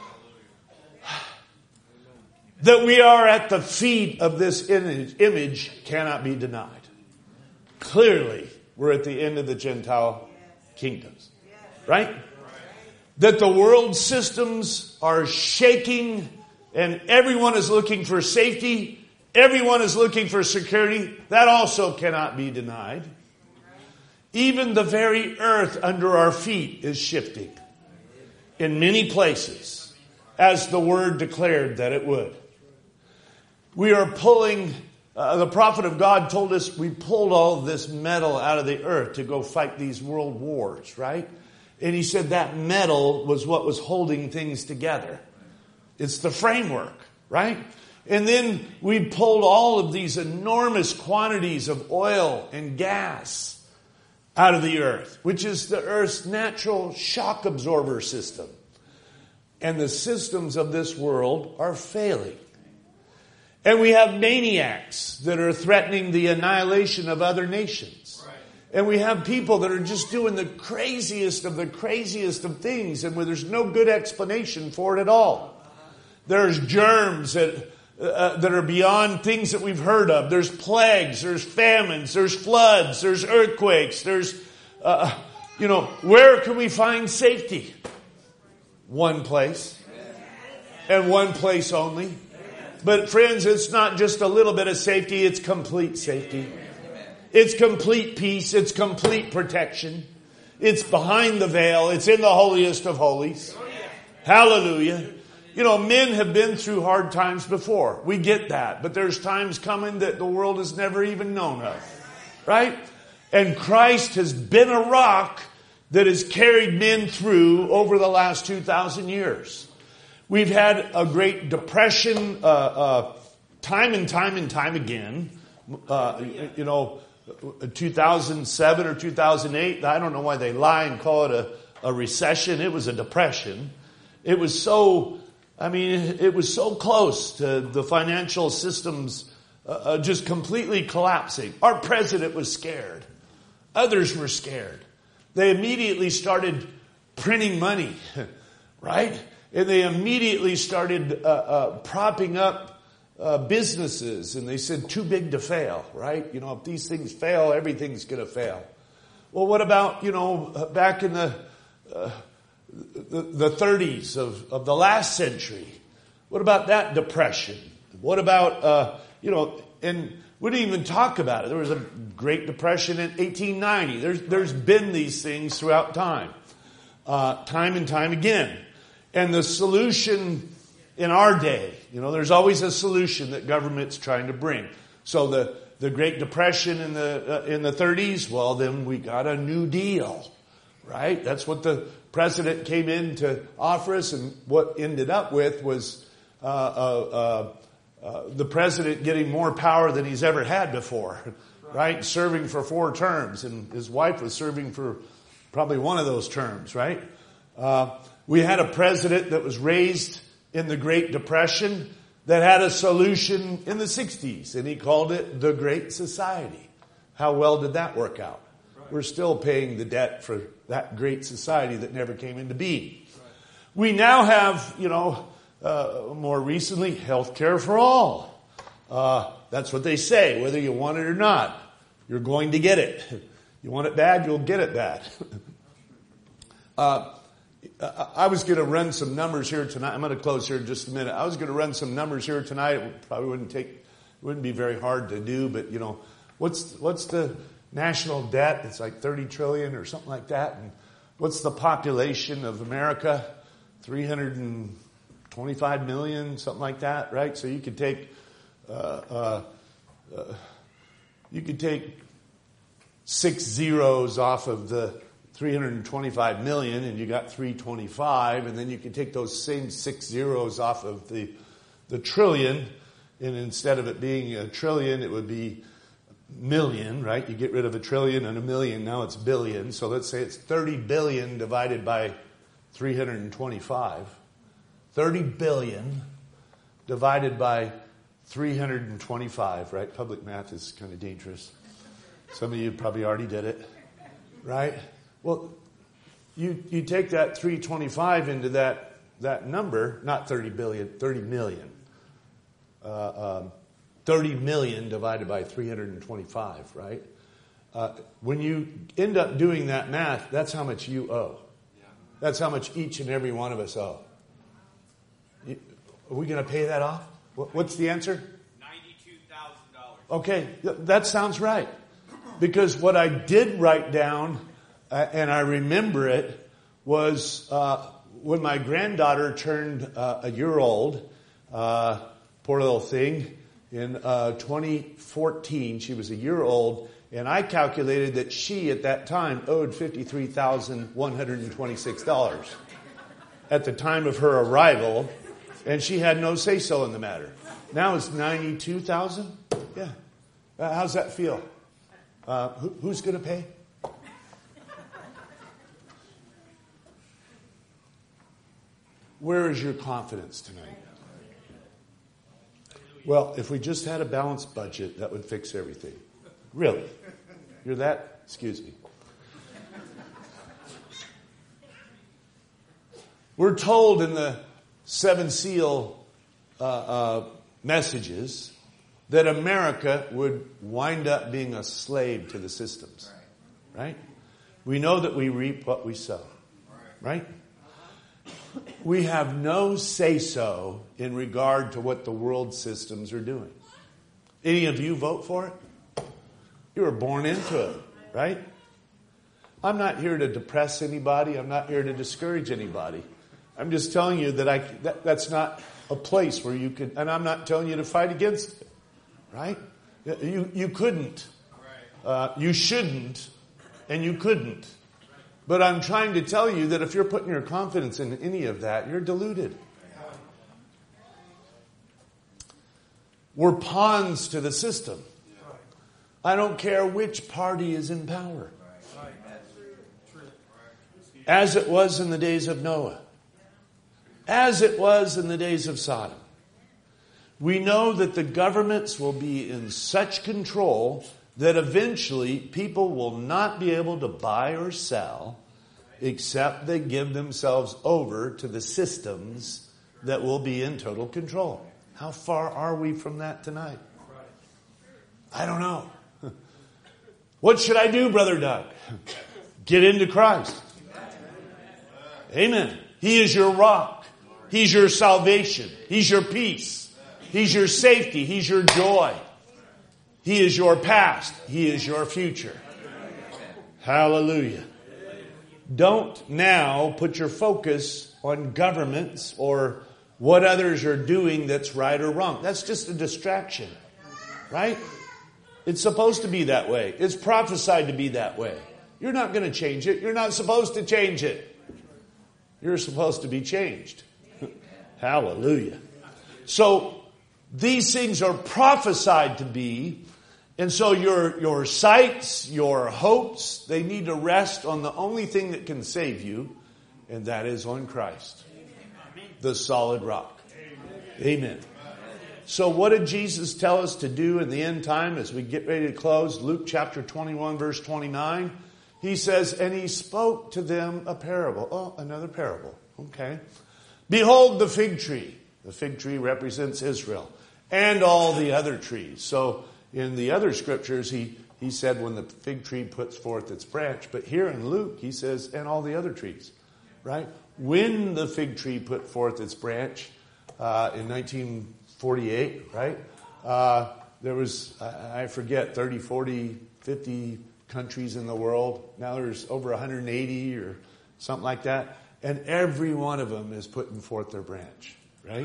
That we are at the feet of this image, image cannot be denied. Clearly, we're at the end of the Gentile kingdoms. Right? That the world systems are shaking and everyone is looking for safety. Everyone is looking for security. That also cannot be denied. Even the very earth under our feet is shifting in many places, as the word declared that it would. We are pulling, uh, the prophet of God told us we pulled all of this metal out of the earth to go fight these world wars, right? And he said that metal was what was holding things together. It's the framework, right? And then we pulled all of these enormous quantities of oil and gas out of the earth, which is the earth's natural shock absorber system. And the systems of this world are failing. And we have maniacs that are threatening the annihilation of other nations. And we have people that are just doing the craziest of the craziest of things, and where there's no good explanation for it at all. There's germs that uh, that are beyond things that we've heard of. There's plagues, there's famines, there's floods, there's earthquakes, there's, uh, you know, where can we find safety? One place. And one place only. But friends, it's not just a little bit of safety, it's complete safety. It's complete peace. It's complete protection. It's behind the veil. It's in the holiest of holies. Hallelujah. You know, men have been through hard times before. We get that. But there's times coming that the world has never even known of. Right? And Christ has been a rock that has carried men through over the last two thousand years. We've had a great depression, uh, uh, time and time and time again. uh, you know, two thousand seven or two thousand eight. I don't know why they lie and call it a, a recession. It was a depression. It was so, I mean, it was so close to the financial systems uh, uh, just completely collapsing. Our president was scared. Others were scared. They immediately started printing money, right? And they immediately started uh, uh, propping up uh, businesses. And they said, too big to fail, right? You know, if these things fail, everything's going to fail. Well, what about, you know, uh, back in the, uh, the the thirties of, of the last century? What about that depression? What about, uh, you know, and we didn't even talk about it. There was a Great Depression in eighteen ninety. There's, there's been these things throughout time, uh, time and time again. And the solution in our day, you know, there's always a solution that government's trying to bring. So the, the Great Depression in the, uh, in the thirties, well, then we got a New Deal, right? That's what the president came in to offer us, and what ended up with was, uh, uh, uh, Uh, the president getting more power than he's ever had before, right? Serving for four terms, and his wife was serving for probably one of those terms, right? Uh, we had a president that was raised in the Great Depression that had a solution in the sixties, and he called it the Great Society. How well did that work out? Right. We're still paying the debt for that great society that never came into being. Right. We now have, you know, Uh, more recently, health care for all. Uh, that's what they say, whether you want it or not. You're going to get it. You want it bad, you'll get it bad. uh, I was going to run some numbers here tonight. I'm going to close here in just a minute. I was going to run some numbers here tonight. It probably wouldn't take, wouldn't be very hard to do, but you know, what's, what's the national debt? It's like thirty trillion or something like that. And what's the population of America? three hundred twenty-five million, something like that, right? So you could take, uh, uh, uh, you could take six zeros off of the three hundred twenty-five million, and you got three hundred twenty-five, and then you could take those same six zeros off of the the trillion, and instead of it being a trillion, it would be million, right? You get rid of a trillion and a million, now it's billion. So let's say it's thirty billion divided by three hundred twenty-five. thirty billion divided by three hundred twenty-five, right? Public math is kind of dangerous. Some of you probably already did it, right? Well, you you take that three hundred twenty-five into that that number, not thirty billion, thirty million. Uh, um, thirty million divided by three hundred twenty-five, right? Uh, when you end up doing that math, that's how much you owe. That's how much each and every one of us owe. Are we going to pay that off? What's the answer? ninety-two thousand dollars. Okay, that sounds right. Because what I did write down, uh, and I remember it, was uh, when my granddaughter turned uh, a year old, uh, poor little thing, in uh, twenty fourteen. She was a year old, and I calculated that she, at that time, owed fifty-three thousand one hundred twenty-six dollars at the time of her arrival. And she had no say-so in the matter. Now it's ninety-two thousand. Yeah. Uh, how's that feel? Uh, who, who's going to pay? Where is your confidence tonight? Well, if we just had a balanced budget, that would fix everything. Really? You're that? Excuse me. We're told in the Seven Seal uh, uh, messages that America would wind up being a slave to the systems, right? We know that we reap what we sow, right? We have no say-so in regard to what the world systems are doing. Any of you vote for it? You were born into it, right? I'm not here to depress anybody. I'm not here to discourage anybody. I'm just telling you that I that, that's not a place where you could, and I'm not telling you to fight against it, right? You you couldn't, uh, you shouldn't, and you couldn't. But I'm trying to tell you that if you're putting your confidence in any of that, you're deluded. We're pawns to the system. I don't care which party is in power. As it was in the days of Noah. As it was in the days of Sodom. We know that the governments will be in such control that eventually people will not be able to buy or sell except they give themselves over to the systems that will be in total control. How far are we from that tonight? I don't know. What should I do, Brother Doug? Get into Christ. Amen. He is your rock. He's your salvation. He's your peace. He's your safety. He's your joy. He is your past. He is your future. Hallelujah. Don't now put your focus on governments or what others are doing that's right or wrong. That's just a distraction. Right? It's supposed to be that way. It's prophesied to be that way. You're not going to change it. You're not supposed to change it. You're supposed to be changed. Hallelujah. So these things are prophesied to be. And so your, your sights, your hopes, they need to rest on the only thing that can save you. And that is on Christ. The solid rock. Amen. So what did Jesus tell us to do in the end time as we get ready to close? Luke chapter twenty-one, verse twenty-nine. He says, and he spoke to them a parable. Oh, another parable. Okay. Behold the fig tree. The fig tree represents Israel. And all the other trees. So in the other scriptures, he, he said when the fig tree puts forth its branch. But here in Luke, he says, and all the other trees. Right? When the fig tree put forth its branch uh, in nineteen forty-eight, right? Uh, there was, I, I forget, thirty, forty, fifty countries in the world. Now there's over one hundred eighty or something like that. And every one of them is putting forth their branch, right?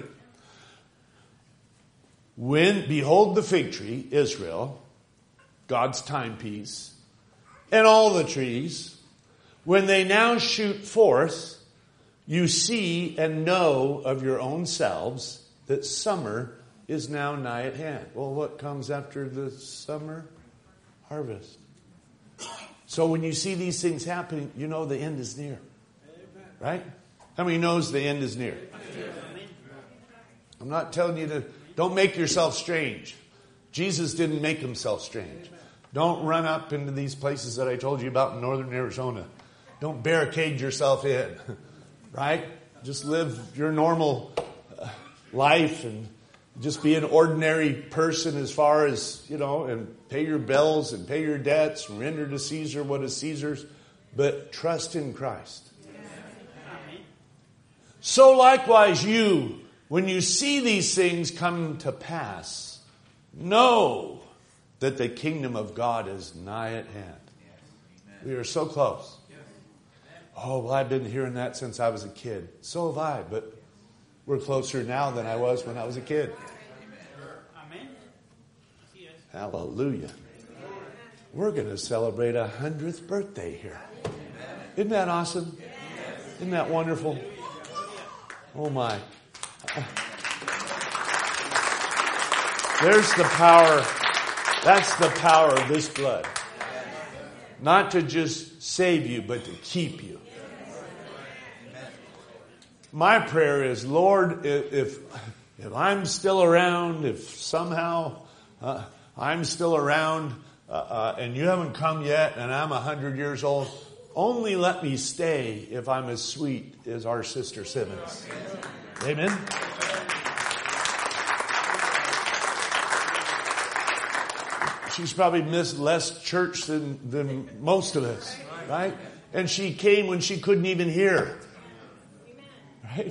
When, behold the fig tree, Israel, God's timepiece, and all the trees, when they now shoot forth, you see and know of your own selves that summer is now nigh at hand. Well, what comes after the summer? Harvest. So when you see these things happening, you know the end is near. Right? How many knows the end is near? I'm not telling you to, don't make yourself strange. Jesus didn't make himself strange. Don't run up into these places that I told you about in northern Arizona. Don't barricade yourself in. Right? Just live your normal life and just be an ordinary person as far as, you know, and pay your bills and pay your debts, render to Caesar what is Caesar's, but trust in Christ. So likewise you, when you see these things come to pass, know that the kingdom of God is nigh at hand. We are so close. Oh, well, I've been hearing that since I was a kid. So have I, but we're closer now than I was when I was a kid. Amen. Hallelujah. We're going to celebrate a hundredth birthday here. Isn't that awesome? Isn't that wonderful? Oh my. There's the power. That's the power of this blood. Not to just save you, but to keep you. My prayer is, Lord, if if I'm still around, if somehow uh, I'm still around uh, uh, and you haven't come yet and I'm a hundred years old, only let me stay if I'm as sweet as our sister Simmons. Amen? She's probably missed less church than, than most of us, right? And she came when she couldn't even hear. Right?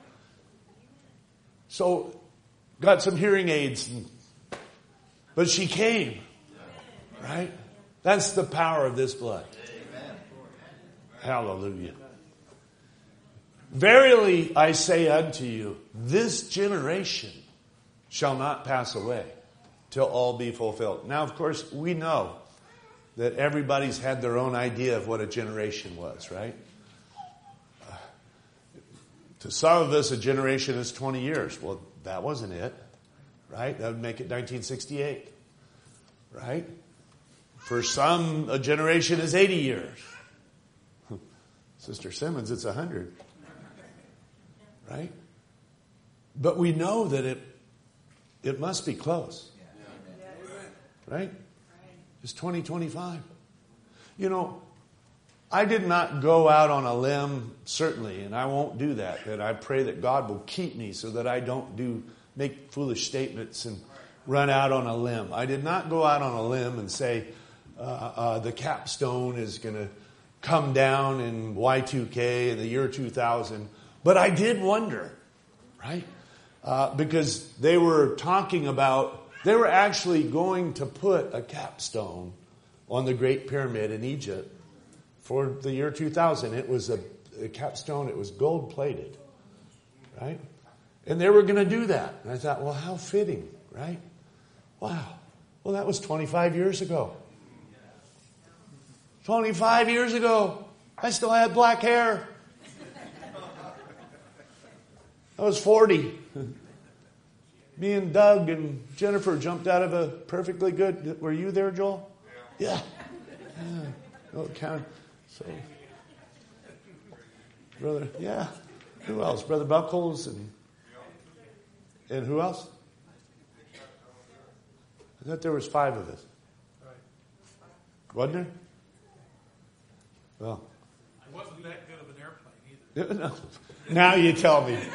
So, got some hearing aids. And, but she came. Right? That's the power of this blood. Hallelujah. Verily I say unto you, this generation shall not pass away till all be fulfilled. Now, of course, we know that everybody's had their own idea of what a generation was, right? Uh, to some of us, a generation is twenty years. Well, that wasn't it, right? That would make it nineteen sixty-eight, right? For some, a generation is eighty years. Sister Simmons, it's one hundred. Right? But we know that it it must be close. Right? It's twenty twenty-five. You know, I did not go out on a limb, certainly, and I won't do that. And I pray that God will keep me so that I don't do make foolish statements and run out on a limb. I did not go out on a limb and say uh, uh, the capstone is going to come down in Y two K in the year two thousand. But I did wonder, right? Uh, because they were talking about, they were actually going to put a capstone on the Great Pyramid in Egypt for the year two thousand. It was a, a capstone, it was gold plated, right? And they were going to do that. And I thought, well, how fitting, right? Wow. Well, that was twenty-five years ago. twenty-five years ago, I still had black hair. I was forty. Me and Doug and Jennifer jumped out of a perfectly good... Were you there, Joel? Yeah. Yeah. Oh, count. So, brother, yeah. Who else? Brother Buckles and and who else? I thought there was five of us. Wasn't there? Well, it wasn't that good of an airplane either. No. Now you tell me.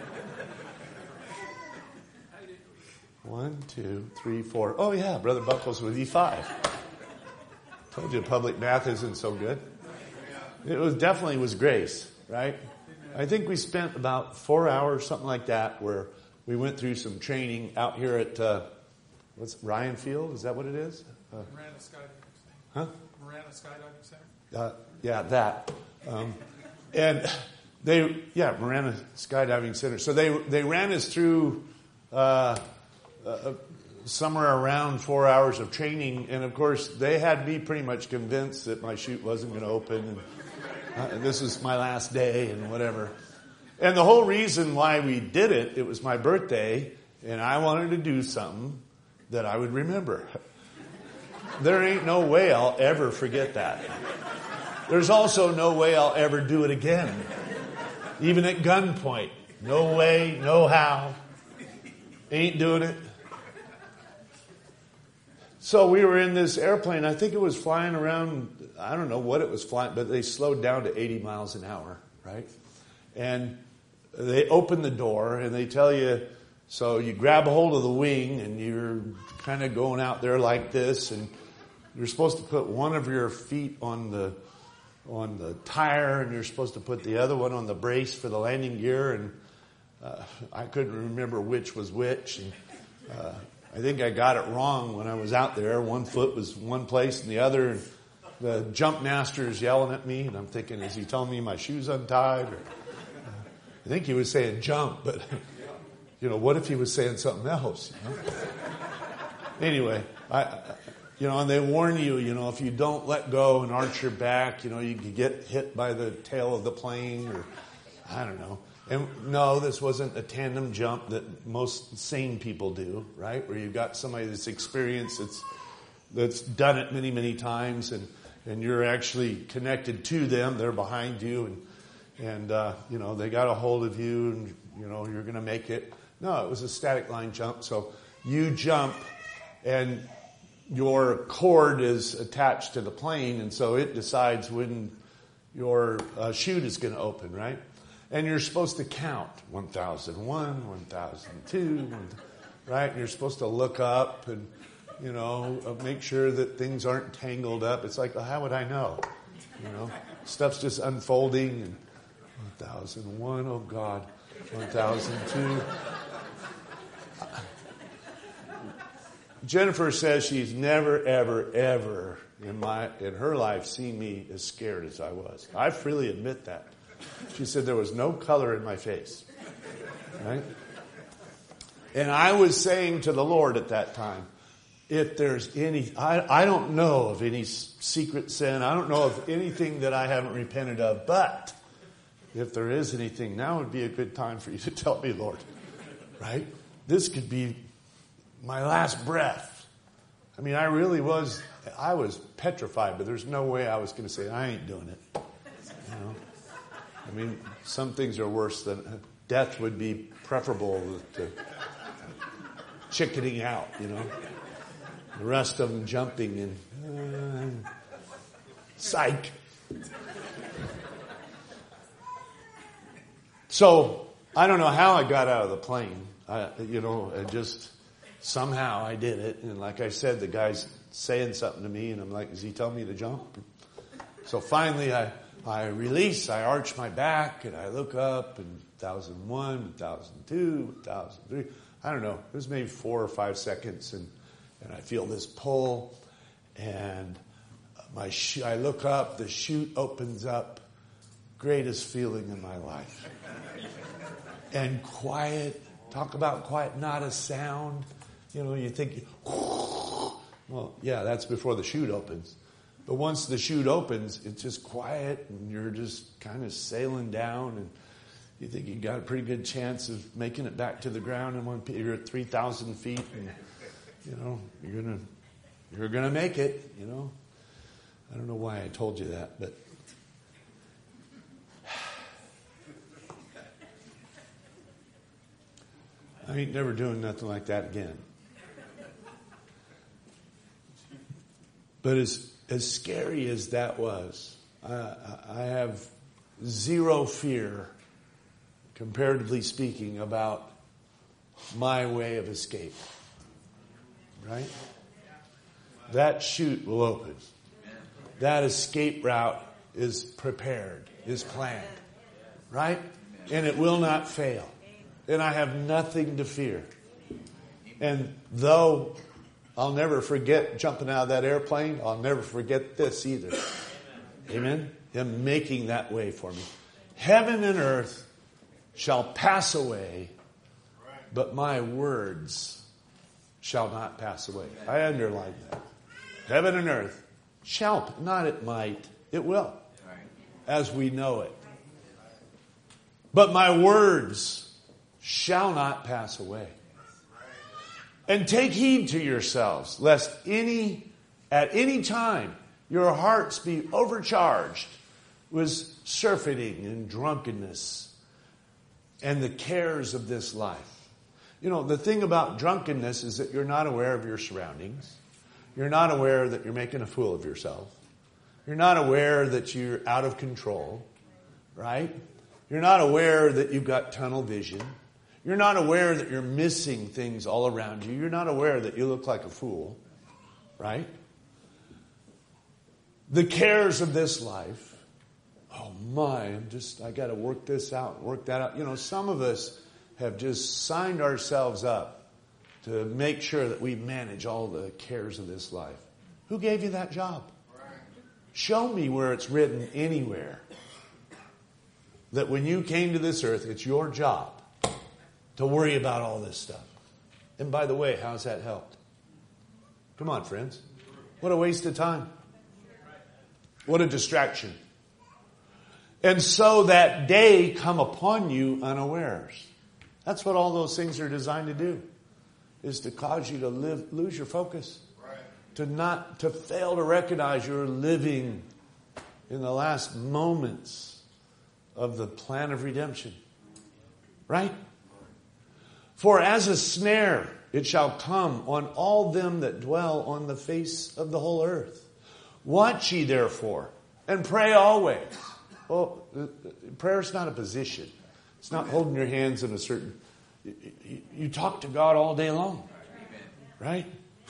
One, two, three, four. Oh yeah, Brother Buckles with you five. Told you public math isn't so good. It was definitely was grace, right? I think we spent about four hours, something like that, where we went through some training out here at uh, what's Ryan Field? Is that what it is? Uh, Marana Skydiving Center. Huh? Marana Skydiving Center. Uh, yeah, that. Um, and they, yeah, Marana Skydiving Center. So they they ran us through uh, uh, somewhere around four hours of training, and of course they had me pretty much convinced that my chute wasn't going to open, and, uh, and this was my last day, and whatever. And the whole reason why we did it, it was my birthday, and I wanted to do something that I would remember. There ain't no way I'll ever forget that. There's also no way I'll ever do it again. Even at gunpoint. No way, no how. Ain't doing it. So we were in this airplane. I think it was flying around, I don't know what it was flying, but they slowed down to eighty miles an hour, right? And they open the door and they tell you, so you grab a hold of the wing and you're kind of going out there like this, and you're supposed to put one of your feet on the on the tire, and you're supposed to put the other one on the brace for the landing gear, and uh, I couldn't remember which was which. And, uh, I think I got it wrong when I was out there. One foot was one place and the other, and the jump master is yelling at me, and I'm thinking, is he telling me my shoe's untied? Or, uh, I think he was saying jump, but you know, what if he was saying something else? You know? Anyway, I, I, you know, and they warn you, you know, if you don't let go and arch your back, you know, you could get hit by the tail of the plane, or I don't know. And no, this wasn't a tandem jump that most sane people do, right? Where you've got somebody that's experienced, that's that's done it many, many times, and, and you're actually connected to them. They're behind you, and and uh, you know, they got a hold of you, and you know, you're going to make it. No, it was a static line jump. So you jump, and your cord is attached to the plane, and so it decides when your uh, chute is going to open, right? And you're supposed to count one thousand one, one thousand two, right? And you're supposed to look up and, you know, make sure that things aren't tangled up. It's like, well, how would I know? You know, stuff's just unfolding. And one thousand one, oh God, one thousand two. Jennifer says she's never, ever, ever in my in her life seen me as scared as I was. I freely admit that. She said there was no color in my face. Right? And I was saying to the Lord at that time, if there's any, I, I don't know of any secret sin. I don't know of anything that I haven't repented of. But if there is anything, now would be a good time for you to tell me, Lord. Right? This could be my last breath. I mean, I really was I was petrified, but there's no way I was going to say, I ain't doing it. You know? I mean, some things are worse than death would be preferable to chickening out, you know. The rest of them jumping and uh, psych. So I don't know how I got out of the plane. I, you know, I just somehow I did it. And like I said, the guy's saying something to me, and I'm like, is he telling me to jump? So finally, I I release. I arch my back, and I look up, and one thousand one, one thousand two, one thousand three. I don't know. It was maybe four or five seconds, and and I feel this pull, and my sh- I look up. The chute opens up. Greatest feeling in my life. And quiet. Talk about quiet. Not a sound. You know, you think, well, yeah, that's before the chute opens. But once the chute opens, it's just quiet, and you're just kind of sailing down, and you think you got a pretty good chance of making it back to the ground. And when you're at three thousand feet, and you know you're gonna you're gonna make it. You know, I don't know why I told you that, but I ain't never doing nothing like that again. But as as scary as that was, I, I have zero fear, comparatively speaking, about my way of escape. Right? That chute will open. That escape route is prepared, is planned. Right? And it will not fail. And I have nothing to fear. And though I'll never forget jumping out of that airplane, I'll never forget this either. Amen? Him making that way for me. Heaven and earth shall pass away, but my words shall not pass away. I underline that. Heaven and earth shall, not it might, it will, as we know it. But my words shall not pass away. And take heed to yourselves, lest any, at any time, your hearts be overcharged with surfeiting and drunkenness and the cares of this life. You know, the thing about drunkenness is that you're not aware of your surroundings. You're not aware that you're making a fool of yourself. You're not aware that you're out of control, right? You're not aware that you've got tunnel vision. You're not aware that you're missing things all around you. You're not aware that you look like a fool, right? The cares of this life. Oh my, I'm just, I got to work this out, work that out. You know, some of us have just signed ourselves up to make sure that we manage all the cares of this life. Who gave you that job? Show me where it's written anywhere that when you came to this earth, it's your job to worry about all this stuff. And by the way, how's that helped? Come on, friends. What a waste of time. What a distraction. And so that day come upon you unawares. That's what all those things are designed to do, is to cause you to live, lose your focus. Right. To not, to fail to recognize you're living in the last moments of the plan of redemption. Right? For as a snare it shall come on all them that dwell on the face of the whole earth. Watch ye therefore, and pray always. Well, prayer is not a position. It's not holding your hands in a certain... You, you talk to God all day long. Right?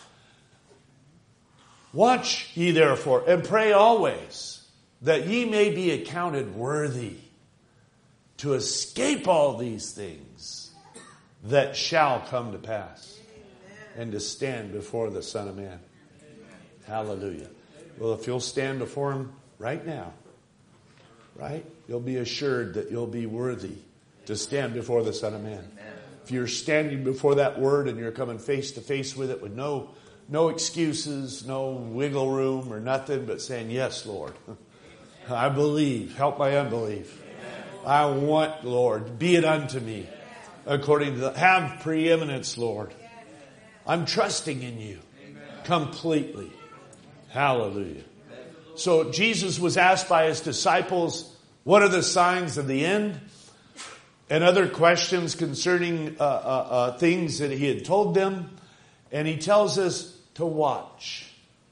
Watch ye therefore, and pray always, that ye may be accounted worthy to escape all these things that shall come to pass, and to stand before the Son of Man. Hallelujah. Well, if you'll stand before Him right now, right, you'll be assured that you'll be worthy to stand before the Son of Man. If you're standing before that Word and you're coming face to face with it with no, no excuses, no wiggle room or nothing, but saying, yes, Lord, I believe. Help my unbelief. I want, Lord, be it unto me. According to the, have preeminence, Lord. I'm trusting in you completely. Hallelujah. So Jesus was asked by his disciples, what are the signs of the end? And other questions concerning uh, uh, uh, things that he had told them. And he tells us to watch.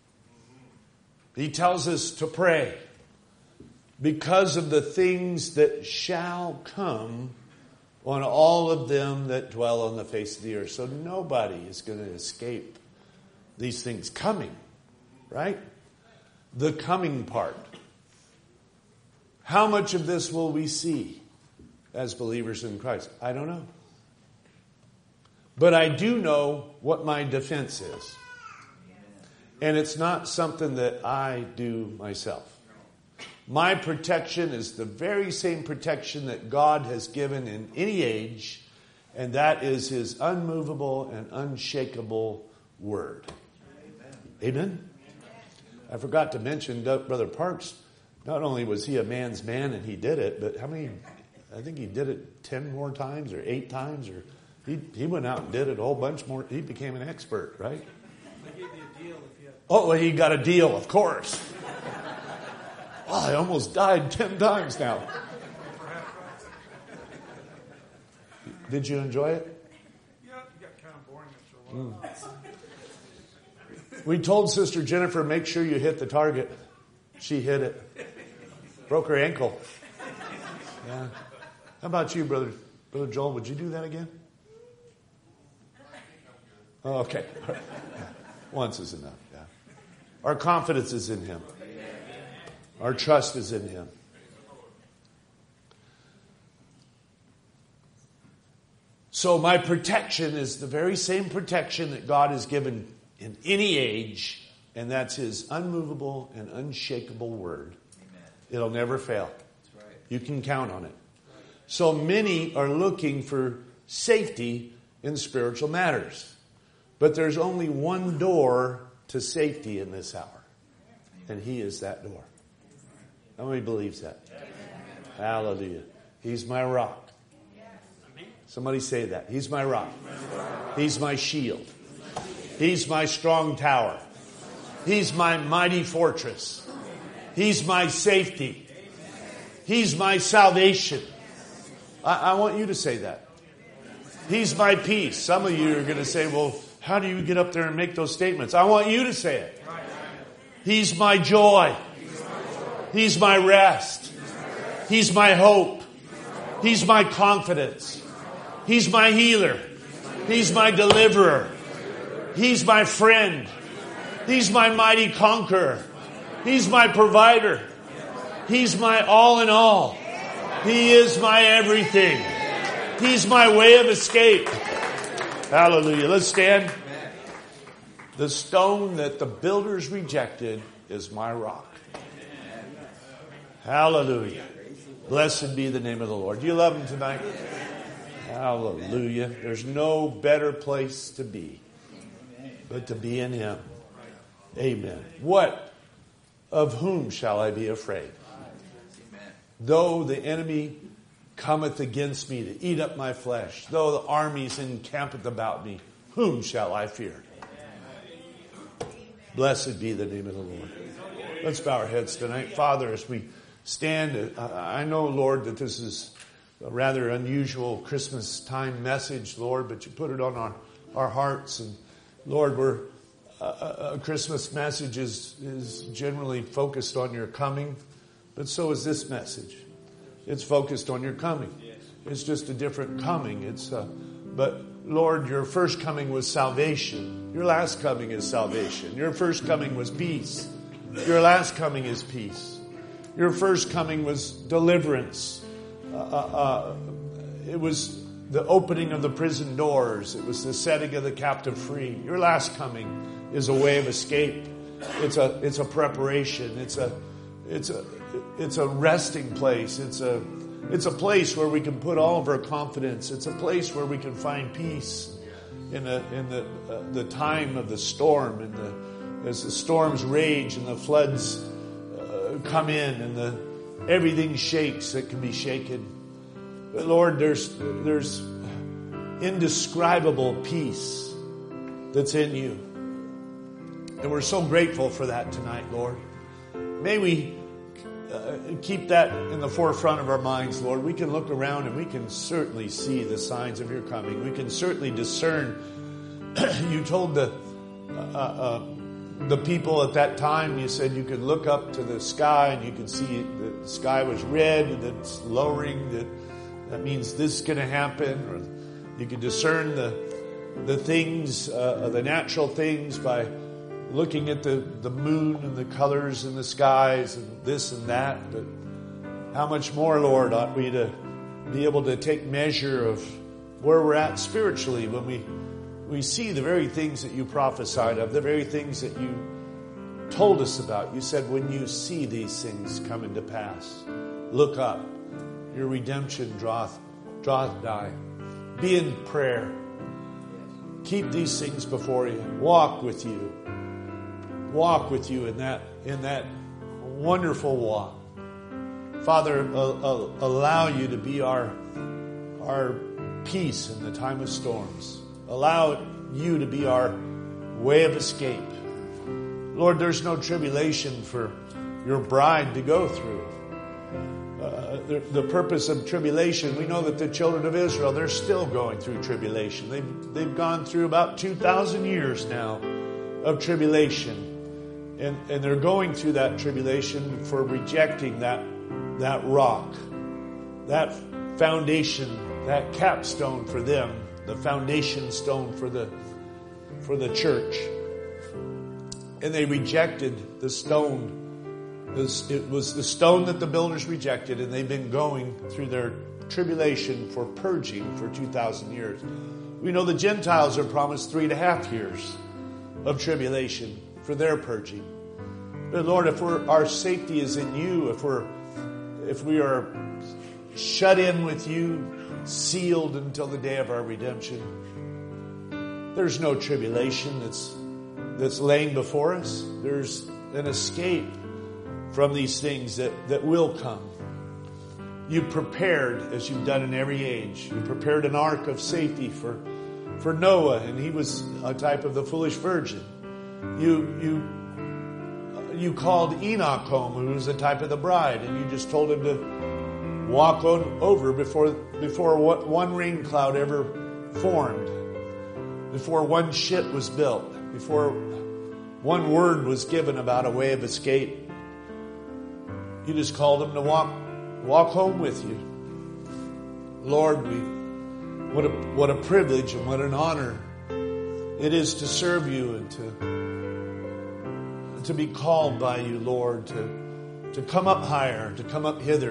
He tells us to pray. Because of the things that shall come on all of them that dwell on the face of the earth. So nobody is going to escape these things coming. Right? The coming part. How much of this will we see as believers in Christ? I don't know. But I do know what my defense is. And it's not something that I do myself. My protection is the very same protection that God has given in any age, and that is His unmovable and unshakable word. Amen? Amen? I forgot to mention Brother Parks. Not only was he a man's man and he did it, but how many, I think he did it ten more times or eight times, or he, he went out and did it a whole bunch more. He became an expert, right? They gave you a deal if you had. Oh, well, he got a deal, of course. Oh, I almost died ten times now. Did you enjoy it? Yeah, it got kind of boring after a while. Mm. We told Sister Jennifer, make sure you hit the target. She hit it. Broke her ankle. Yeah. How about you, Brother Brother Joel? Would you do that again? Oh, okay. Once is enough. Yeah. Our confidence is in Him. Our trust is in Him. So my protection is the very same protection that God has given in any age, and that's His unmovable and unshakable word. Amen. It'll never fail. That's right. You can count on it. So many are looking for safety in spiritual matters. But there's only one door to safety in this hour. And He is that door. How many believes that? Amen. Hallelujah. He's my rock. Somebody say that. He's my rock. He's my shield. He's my strong tower. He's my mighty fortress. He's my safety. He's my salvation. I, I want you to say that. He's my peace. Some of you are going to say, well, how do you get up there and make those statements? I want you to say it. He's my joy. He's my rest. He's my hope. He's my confidence. He's my healer. He's my deliverer. He's my friend. He's my mighty conqueror. He's my provider. He's my all in all. He is my everything. He's my way of escape. Hallelujah. Let's stand. The stone that the builders rejected is my rock. Hallelujah. Blessed be the name of the Lord. Do you love Him tonight? Hallelujah. There's no better place to be but to be in Him. Amen. What? Of whom shall I be afraid? Though the enemy cometh against me to eat up my flesh, though the armies encampeth about me, whom shall I fear? Blessed be the name of the Lord. Let's bow our heads tonight. Father, as we stand, I know, Lord, that this is a rather unusual Christmas time message, Lord, but you put it on our, our hearts. And Lord, we're, uh, a Christmas message is, is generally focused on your coming, but so is this message. It's focused on your coming. It's just a different coming. It's, uh, but Lord, your first coming was salvation. Your last coming is salvation. Your first coming was peace. Your last coming is peace. Your first coming was deliverance. Uh, uh, it was the opening of the prison doors. It was the setting of the captive free. Your last coming is a way of escape. It's a it's a preparation. It's a it's a it's a resting place. It's a it's a place where we can put all of our confidence. It's a place where we can find peace in the in the uh, the time of the storm, and the as the storms rage and the floods uh, come in and the everything shakes that can be shaken. But Lord, there's there's indescribable peace that's in you. And we're so grateful for that tonight, Lord. May we uh, keep that in the forefront of our minds, Lord. We can look around and we can certainly see the signs of your coming. We can certainly discern. You told the uh, uh, the people at that time, you said you could look up to the sky and you could see the sky was red and it's lowering. That, that means this is going to happen. Or you could discern the the things, uh, the natural things by looking at the, the moon and the colors in the skies and this and that. But how much more, Lord, ought we to be able to take measure of where we're at spiritually when we we see the very things that you prophesied of, the very things that you told us about. You said, when you see these things coming to pass, look up. Your redemption draweth, draweth nigh. Be in prayer. Keep these things before you. Walk with you. Walk with you in that, in that wonderful walk. Father, uh, uh, allow you to be our, our peace in the time of storms. Allow you to be our way of escape. Lord, there's no tribulation for your bride to go through. Uh, the, the purpose of tribulation, we know that the children of Israel, they're still going through tribulation. They've, they've gone through about two thousand years now of tribulation. And, and they're going through that tribulation for rejecting that, that rock, that foundation, that capstone for them, the foundation stone for the, for the church. And they rejected the stone. It was the stone that the builders rejected, and they've been going through their tribulation for purging for two thousand years. We know the Gentiles are promised three and a half years of tribulation for their purging. But Lord, if we're, our safety is in you, if we're, if we are shut in with you, sealed until the day of our redemption, there's no tribulation that's that's laying before us. There's an escape from these things that, that will come. You prepared, as you've done in every age, you prepared an ark of safety for, for Noah, and he was a type of the foolish virgin. You, you, you called Enoch home, who was a type of the bride, and you just told him to walk on over before, before one rain cloud ever formed, before one ship was built, before one word was given about a way of escape. You just called him to walk, walk home with you. Lord, we, what a, what a privilege and what an honor it is to serve you and to, to be called by you, Lord, to, to come up higher, to come up hither.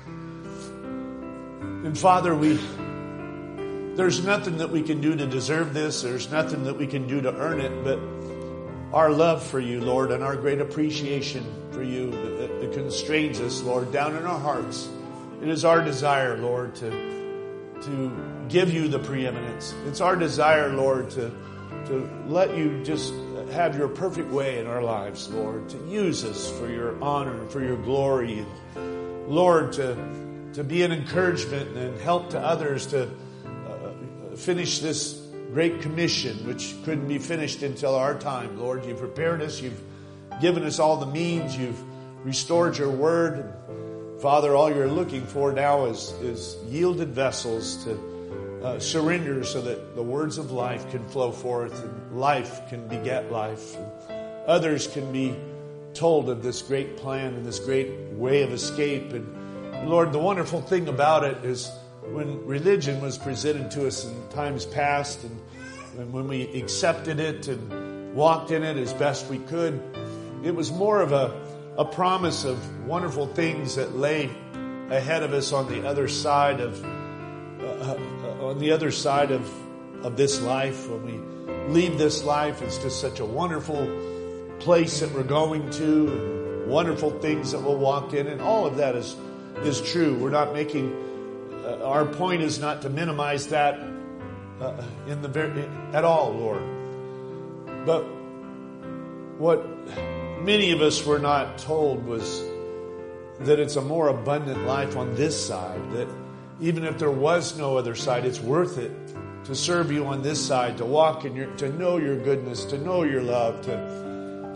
And Father, we, there's nothing that we can do to deserve this. There's nothing that we can do to earn it, but our love for you, Lord, and our great appreciation for you that, that constrains us, Lord, down in our hearts. It is our desire, Lord, to, to give you the preeminence. It's our desire, Lord, to, to let you just have your perfect way in our lives, Lord, to use us for your honor and for your glory. Lord, to, to be an encouragement and help to others to uh, finish this great commission, which couldn't be finished until our time. Lord, you've prepared us. You've given us all the means. You've restored your word. And Father, all you're looking for now is, is yielded vessels to uh, surrender so that the words of life can flow forth and life can beget life. And others can be told of this great plan and this great way of escape. And Lord, the wonderful thing about it is when religion was presented to us in times past, and, and when we accepted it and walked in it as best we could, it was more of a, a promise of wonderful things that lay ahead of us on the other side of uh, on the other side of of this life. When we leave this life, it's just such a wonderful place that we're going to, and wonderful things that we'll walk in, and all of that is is true. We're not making. Uh, our point is not to minimize that uh, in the very, at all, Lord. But what many of us were not told was that it's a more abundant life on this side. That even if there was no other side, it's worth it to serve you on this side, to walk in your, to know your goodness, to know your love, to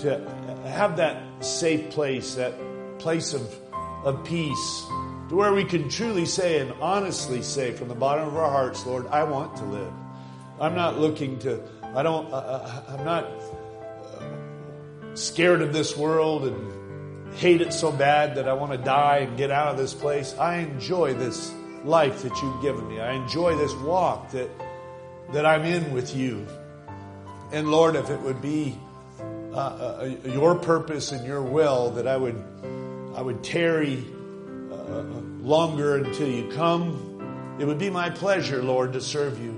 to have that safe place, that place of, of peace, to where we can truly say and honestly say from the bottom of our hearts, Lord, I want to live. I'm not looking to, I don't, uh, I'm not uh, scared of this world and hate it so bad that I want to die and get out of this place. I enjoy this life that you've given me. I enjoy this walk that, that I'm in with you. And Lord, if it would be uh, uh, your purpose and your will that I would, I would tarry uh, longer until you come, it would be my pleasure, Lord, to serve you.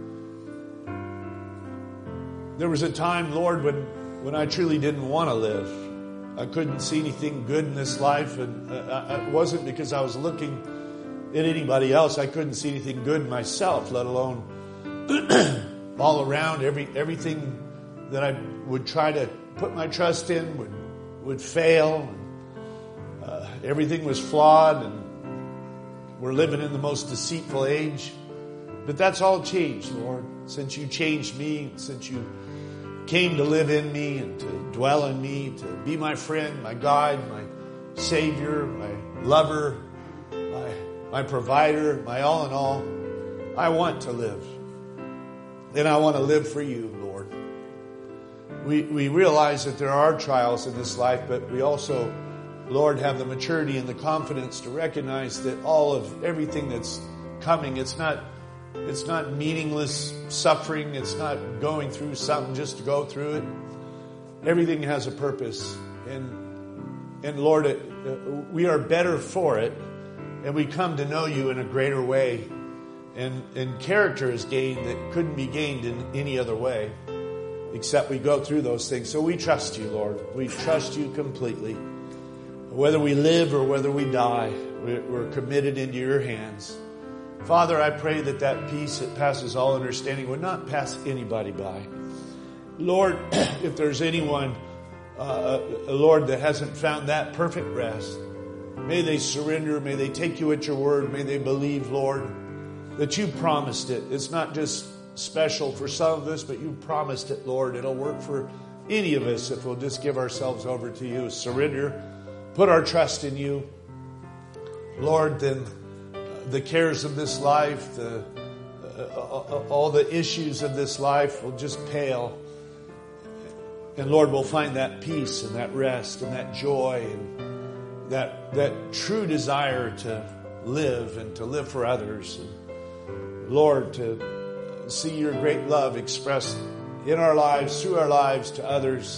There was a time, Lord, when, when I truly didn't want to live. I couldn't see anything good in this life, and uh, it wasn't because I was looking at anybody else. I couldn't see anything good in myself, let alone all around. Every everything that I would try to put my trust in would would fail. Uh, everything was flawed, and we're living in the most deceitful age. But that's all changed, Lord, since you changed me, since you came to live in me and to dwell in me, to be my friend, my guide, my Savior, my lover, my, my provider, my all in all. I want to live. And I want to live for you, Lord. We, we realize that there are trials in this life, but we also, Lord, have the maturity and the confidence to recognize that all of everything that's coming, it's not It's not meaningless suffering. It's not going through something just to go through it. Everything has a purpose. And, and Lord, it, uh, we are better for it. And we come to know you in a greater way. And, and character is gained that couldn't be gained in any other way. Except we go through those things. So we trust you, Lord. We trust you completely. Whether we live or whether we die, we're committed into your hands. Father, I pray that that peace that passes all understanding would not pass anybody by. Lord, if there's anyone, uh, Lord, that hasn't found that perfect rest, may they surrender, may they take you at your word, may they believe, Lord, that you promised it. It's not just special for some of us, but you promised it, Lord. It'll work for any of us if we'll just give ourselves over to you, surrender, put our trust in you. Lord, then the cares of this life, the, uh, all the issues of this life will just pale. And Lord, we'll find that peace and that rest and that joy and that, that true desire to live and to live for others. And Lord, to see your great love expressed in our lives, through our lives to others,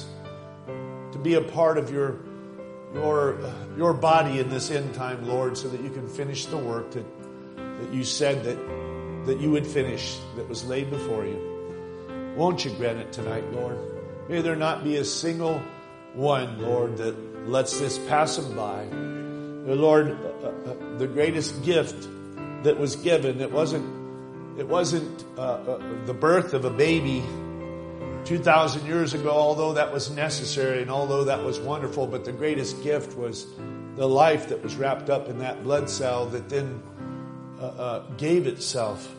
to be a part of your your your body in this end time, Lord, so that you can finish the work that that you said that that you would finish, that was laid before you. Won't you grant it tonight, Lord? May there not be a single one, Lord, that lets this pass them by. Lord, uh, uh, the greatest gift that was given, it wasn't it wasn't uh, uh, the birth of a baby two thousand years ago, although that was necessary and although that was wonderful, but the greatest gift was the life that was wrapped up in that blood cell that then uh, uh, gave itself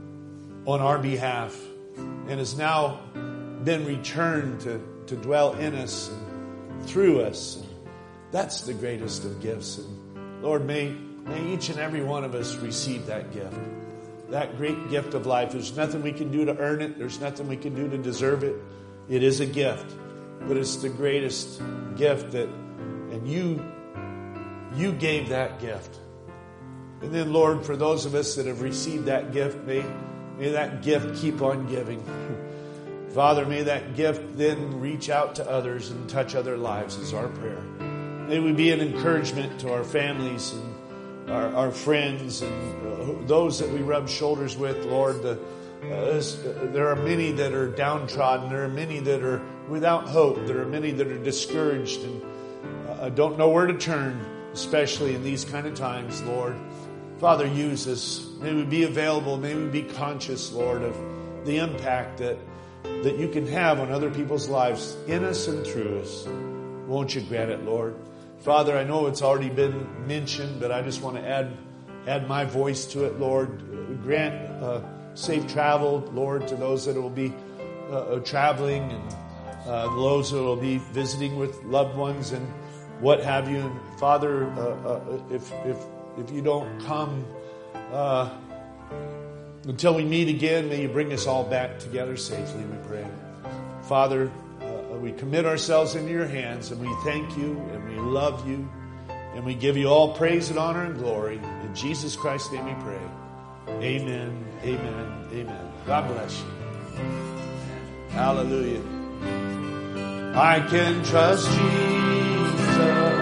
on our behalf and has now been returned to, to dwell in us and through us. That's the greatest of gifts. And Lord, may, may each and every one of us receive that gift. That great gift of life. There's nothing we can do to earn it. There's nothing we can do to deserve it. It is a gift, but it's the greatest gift that, and you, you gave that gift. And then, Lord, for those of us that have received that gift, may, may that gift keep on giving. Father, may that gift then reach out to others and touch other lives is our prayer. May we be an encouragement to our families and Our, our friends and uh, those that we rub shoulders with, Lord. The, uh, there are many that are downtrodden. There are many that are without hope. There are many that are discouraged and uh, don't know where to turn, especially in these kind of times, Lord. Father, use us. May we be available. May we be conscious, Lord, of the impact that, that you can have on other people's lives in us and through us. Won't you grant it, Lord? Father, I know it's already been mentioned, but I just want to add add my voice to it, Lord. Grant uh, safe travel, Lord, to those that will be uh, traveling. And uh, those who will be visiting with loved ones and what have you. And Father, uh, uh, if if if you don't come uh, until we meet again, may you bring us all back together safely, we pray. Father, uh, we commit ourselves into your hands, and we thank you, and we love you, and we give you all praise and honor and glory. In Jesus Christ's name we pray. Amen, amen, amen. God bless you. Hallelujah. I can trust Jesus.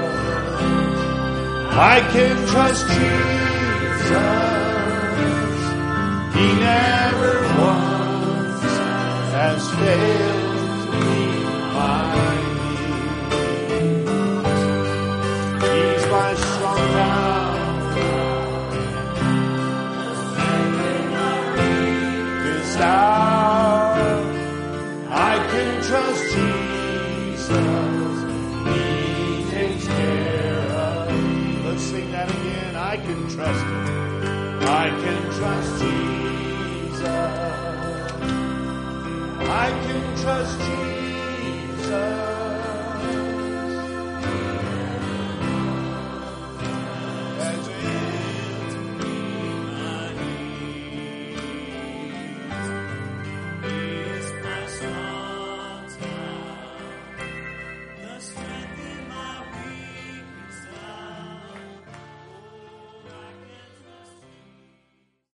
I can trust Jesus. He never once has failed to meet my needs. He's my strong tower. This hour I can trust Jesus. He takes care of me. Let's sing that again. I can trust him. I can trust Jesus. I can trust Jesus.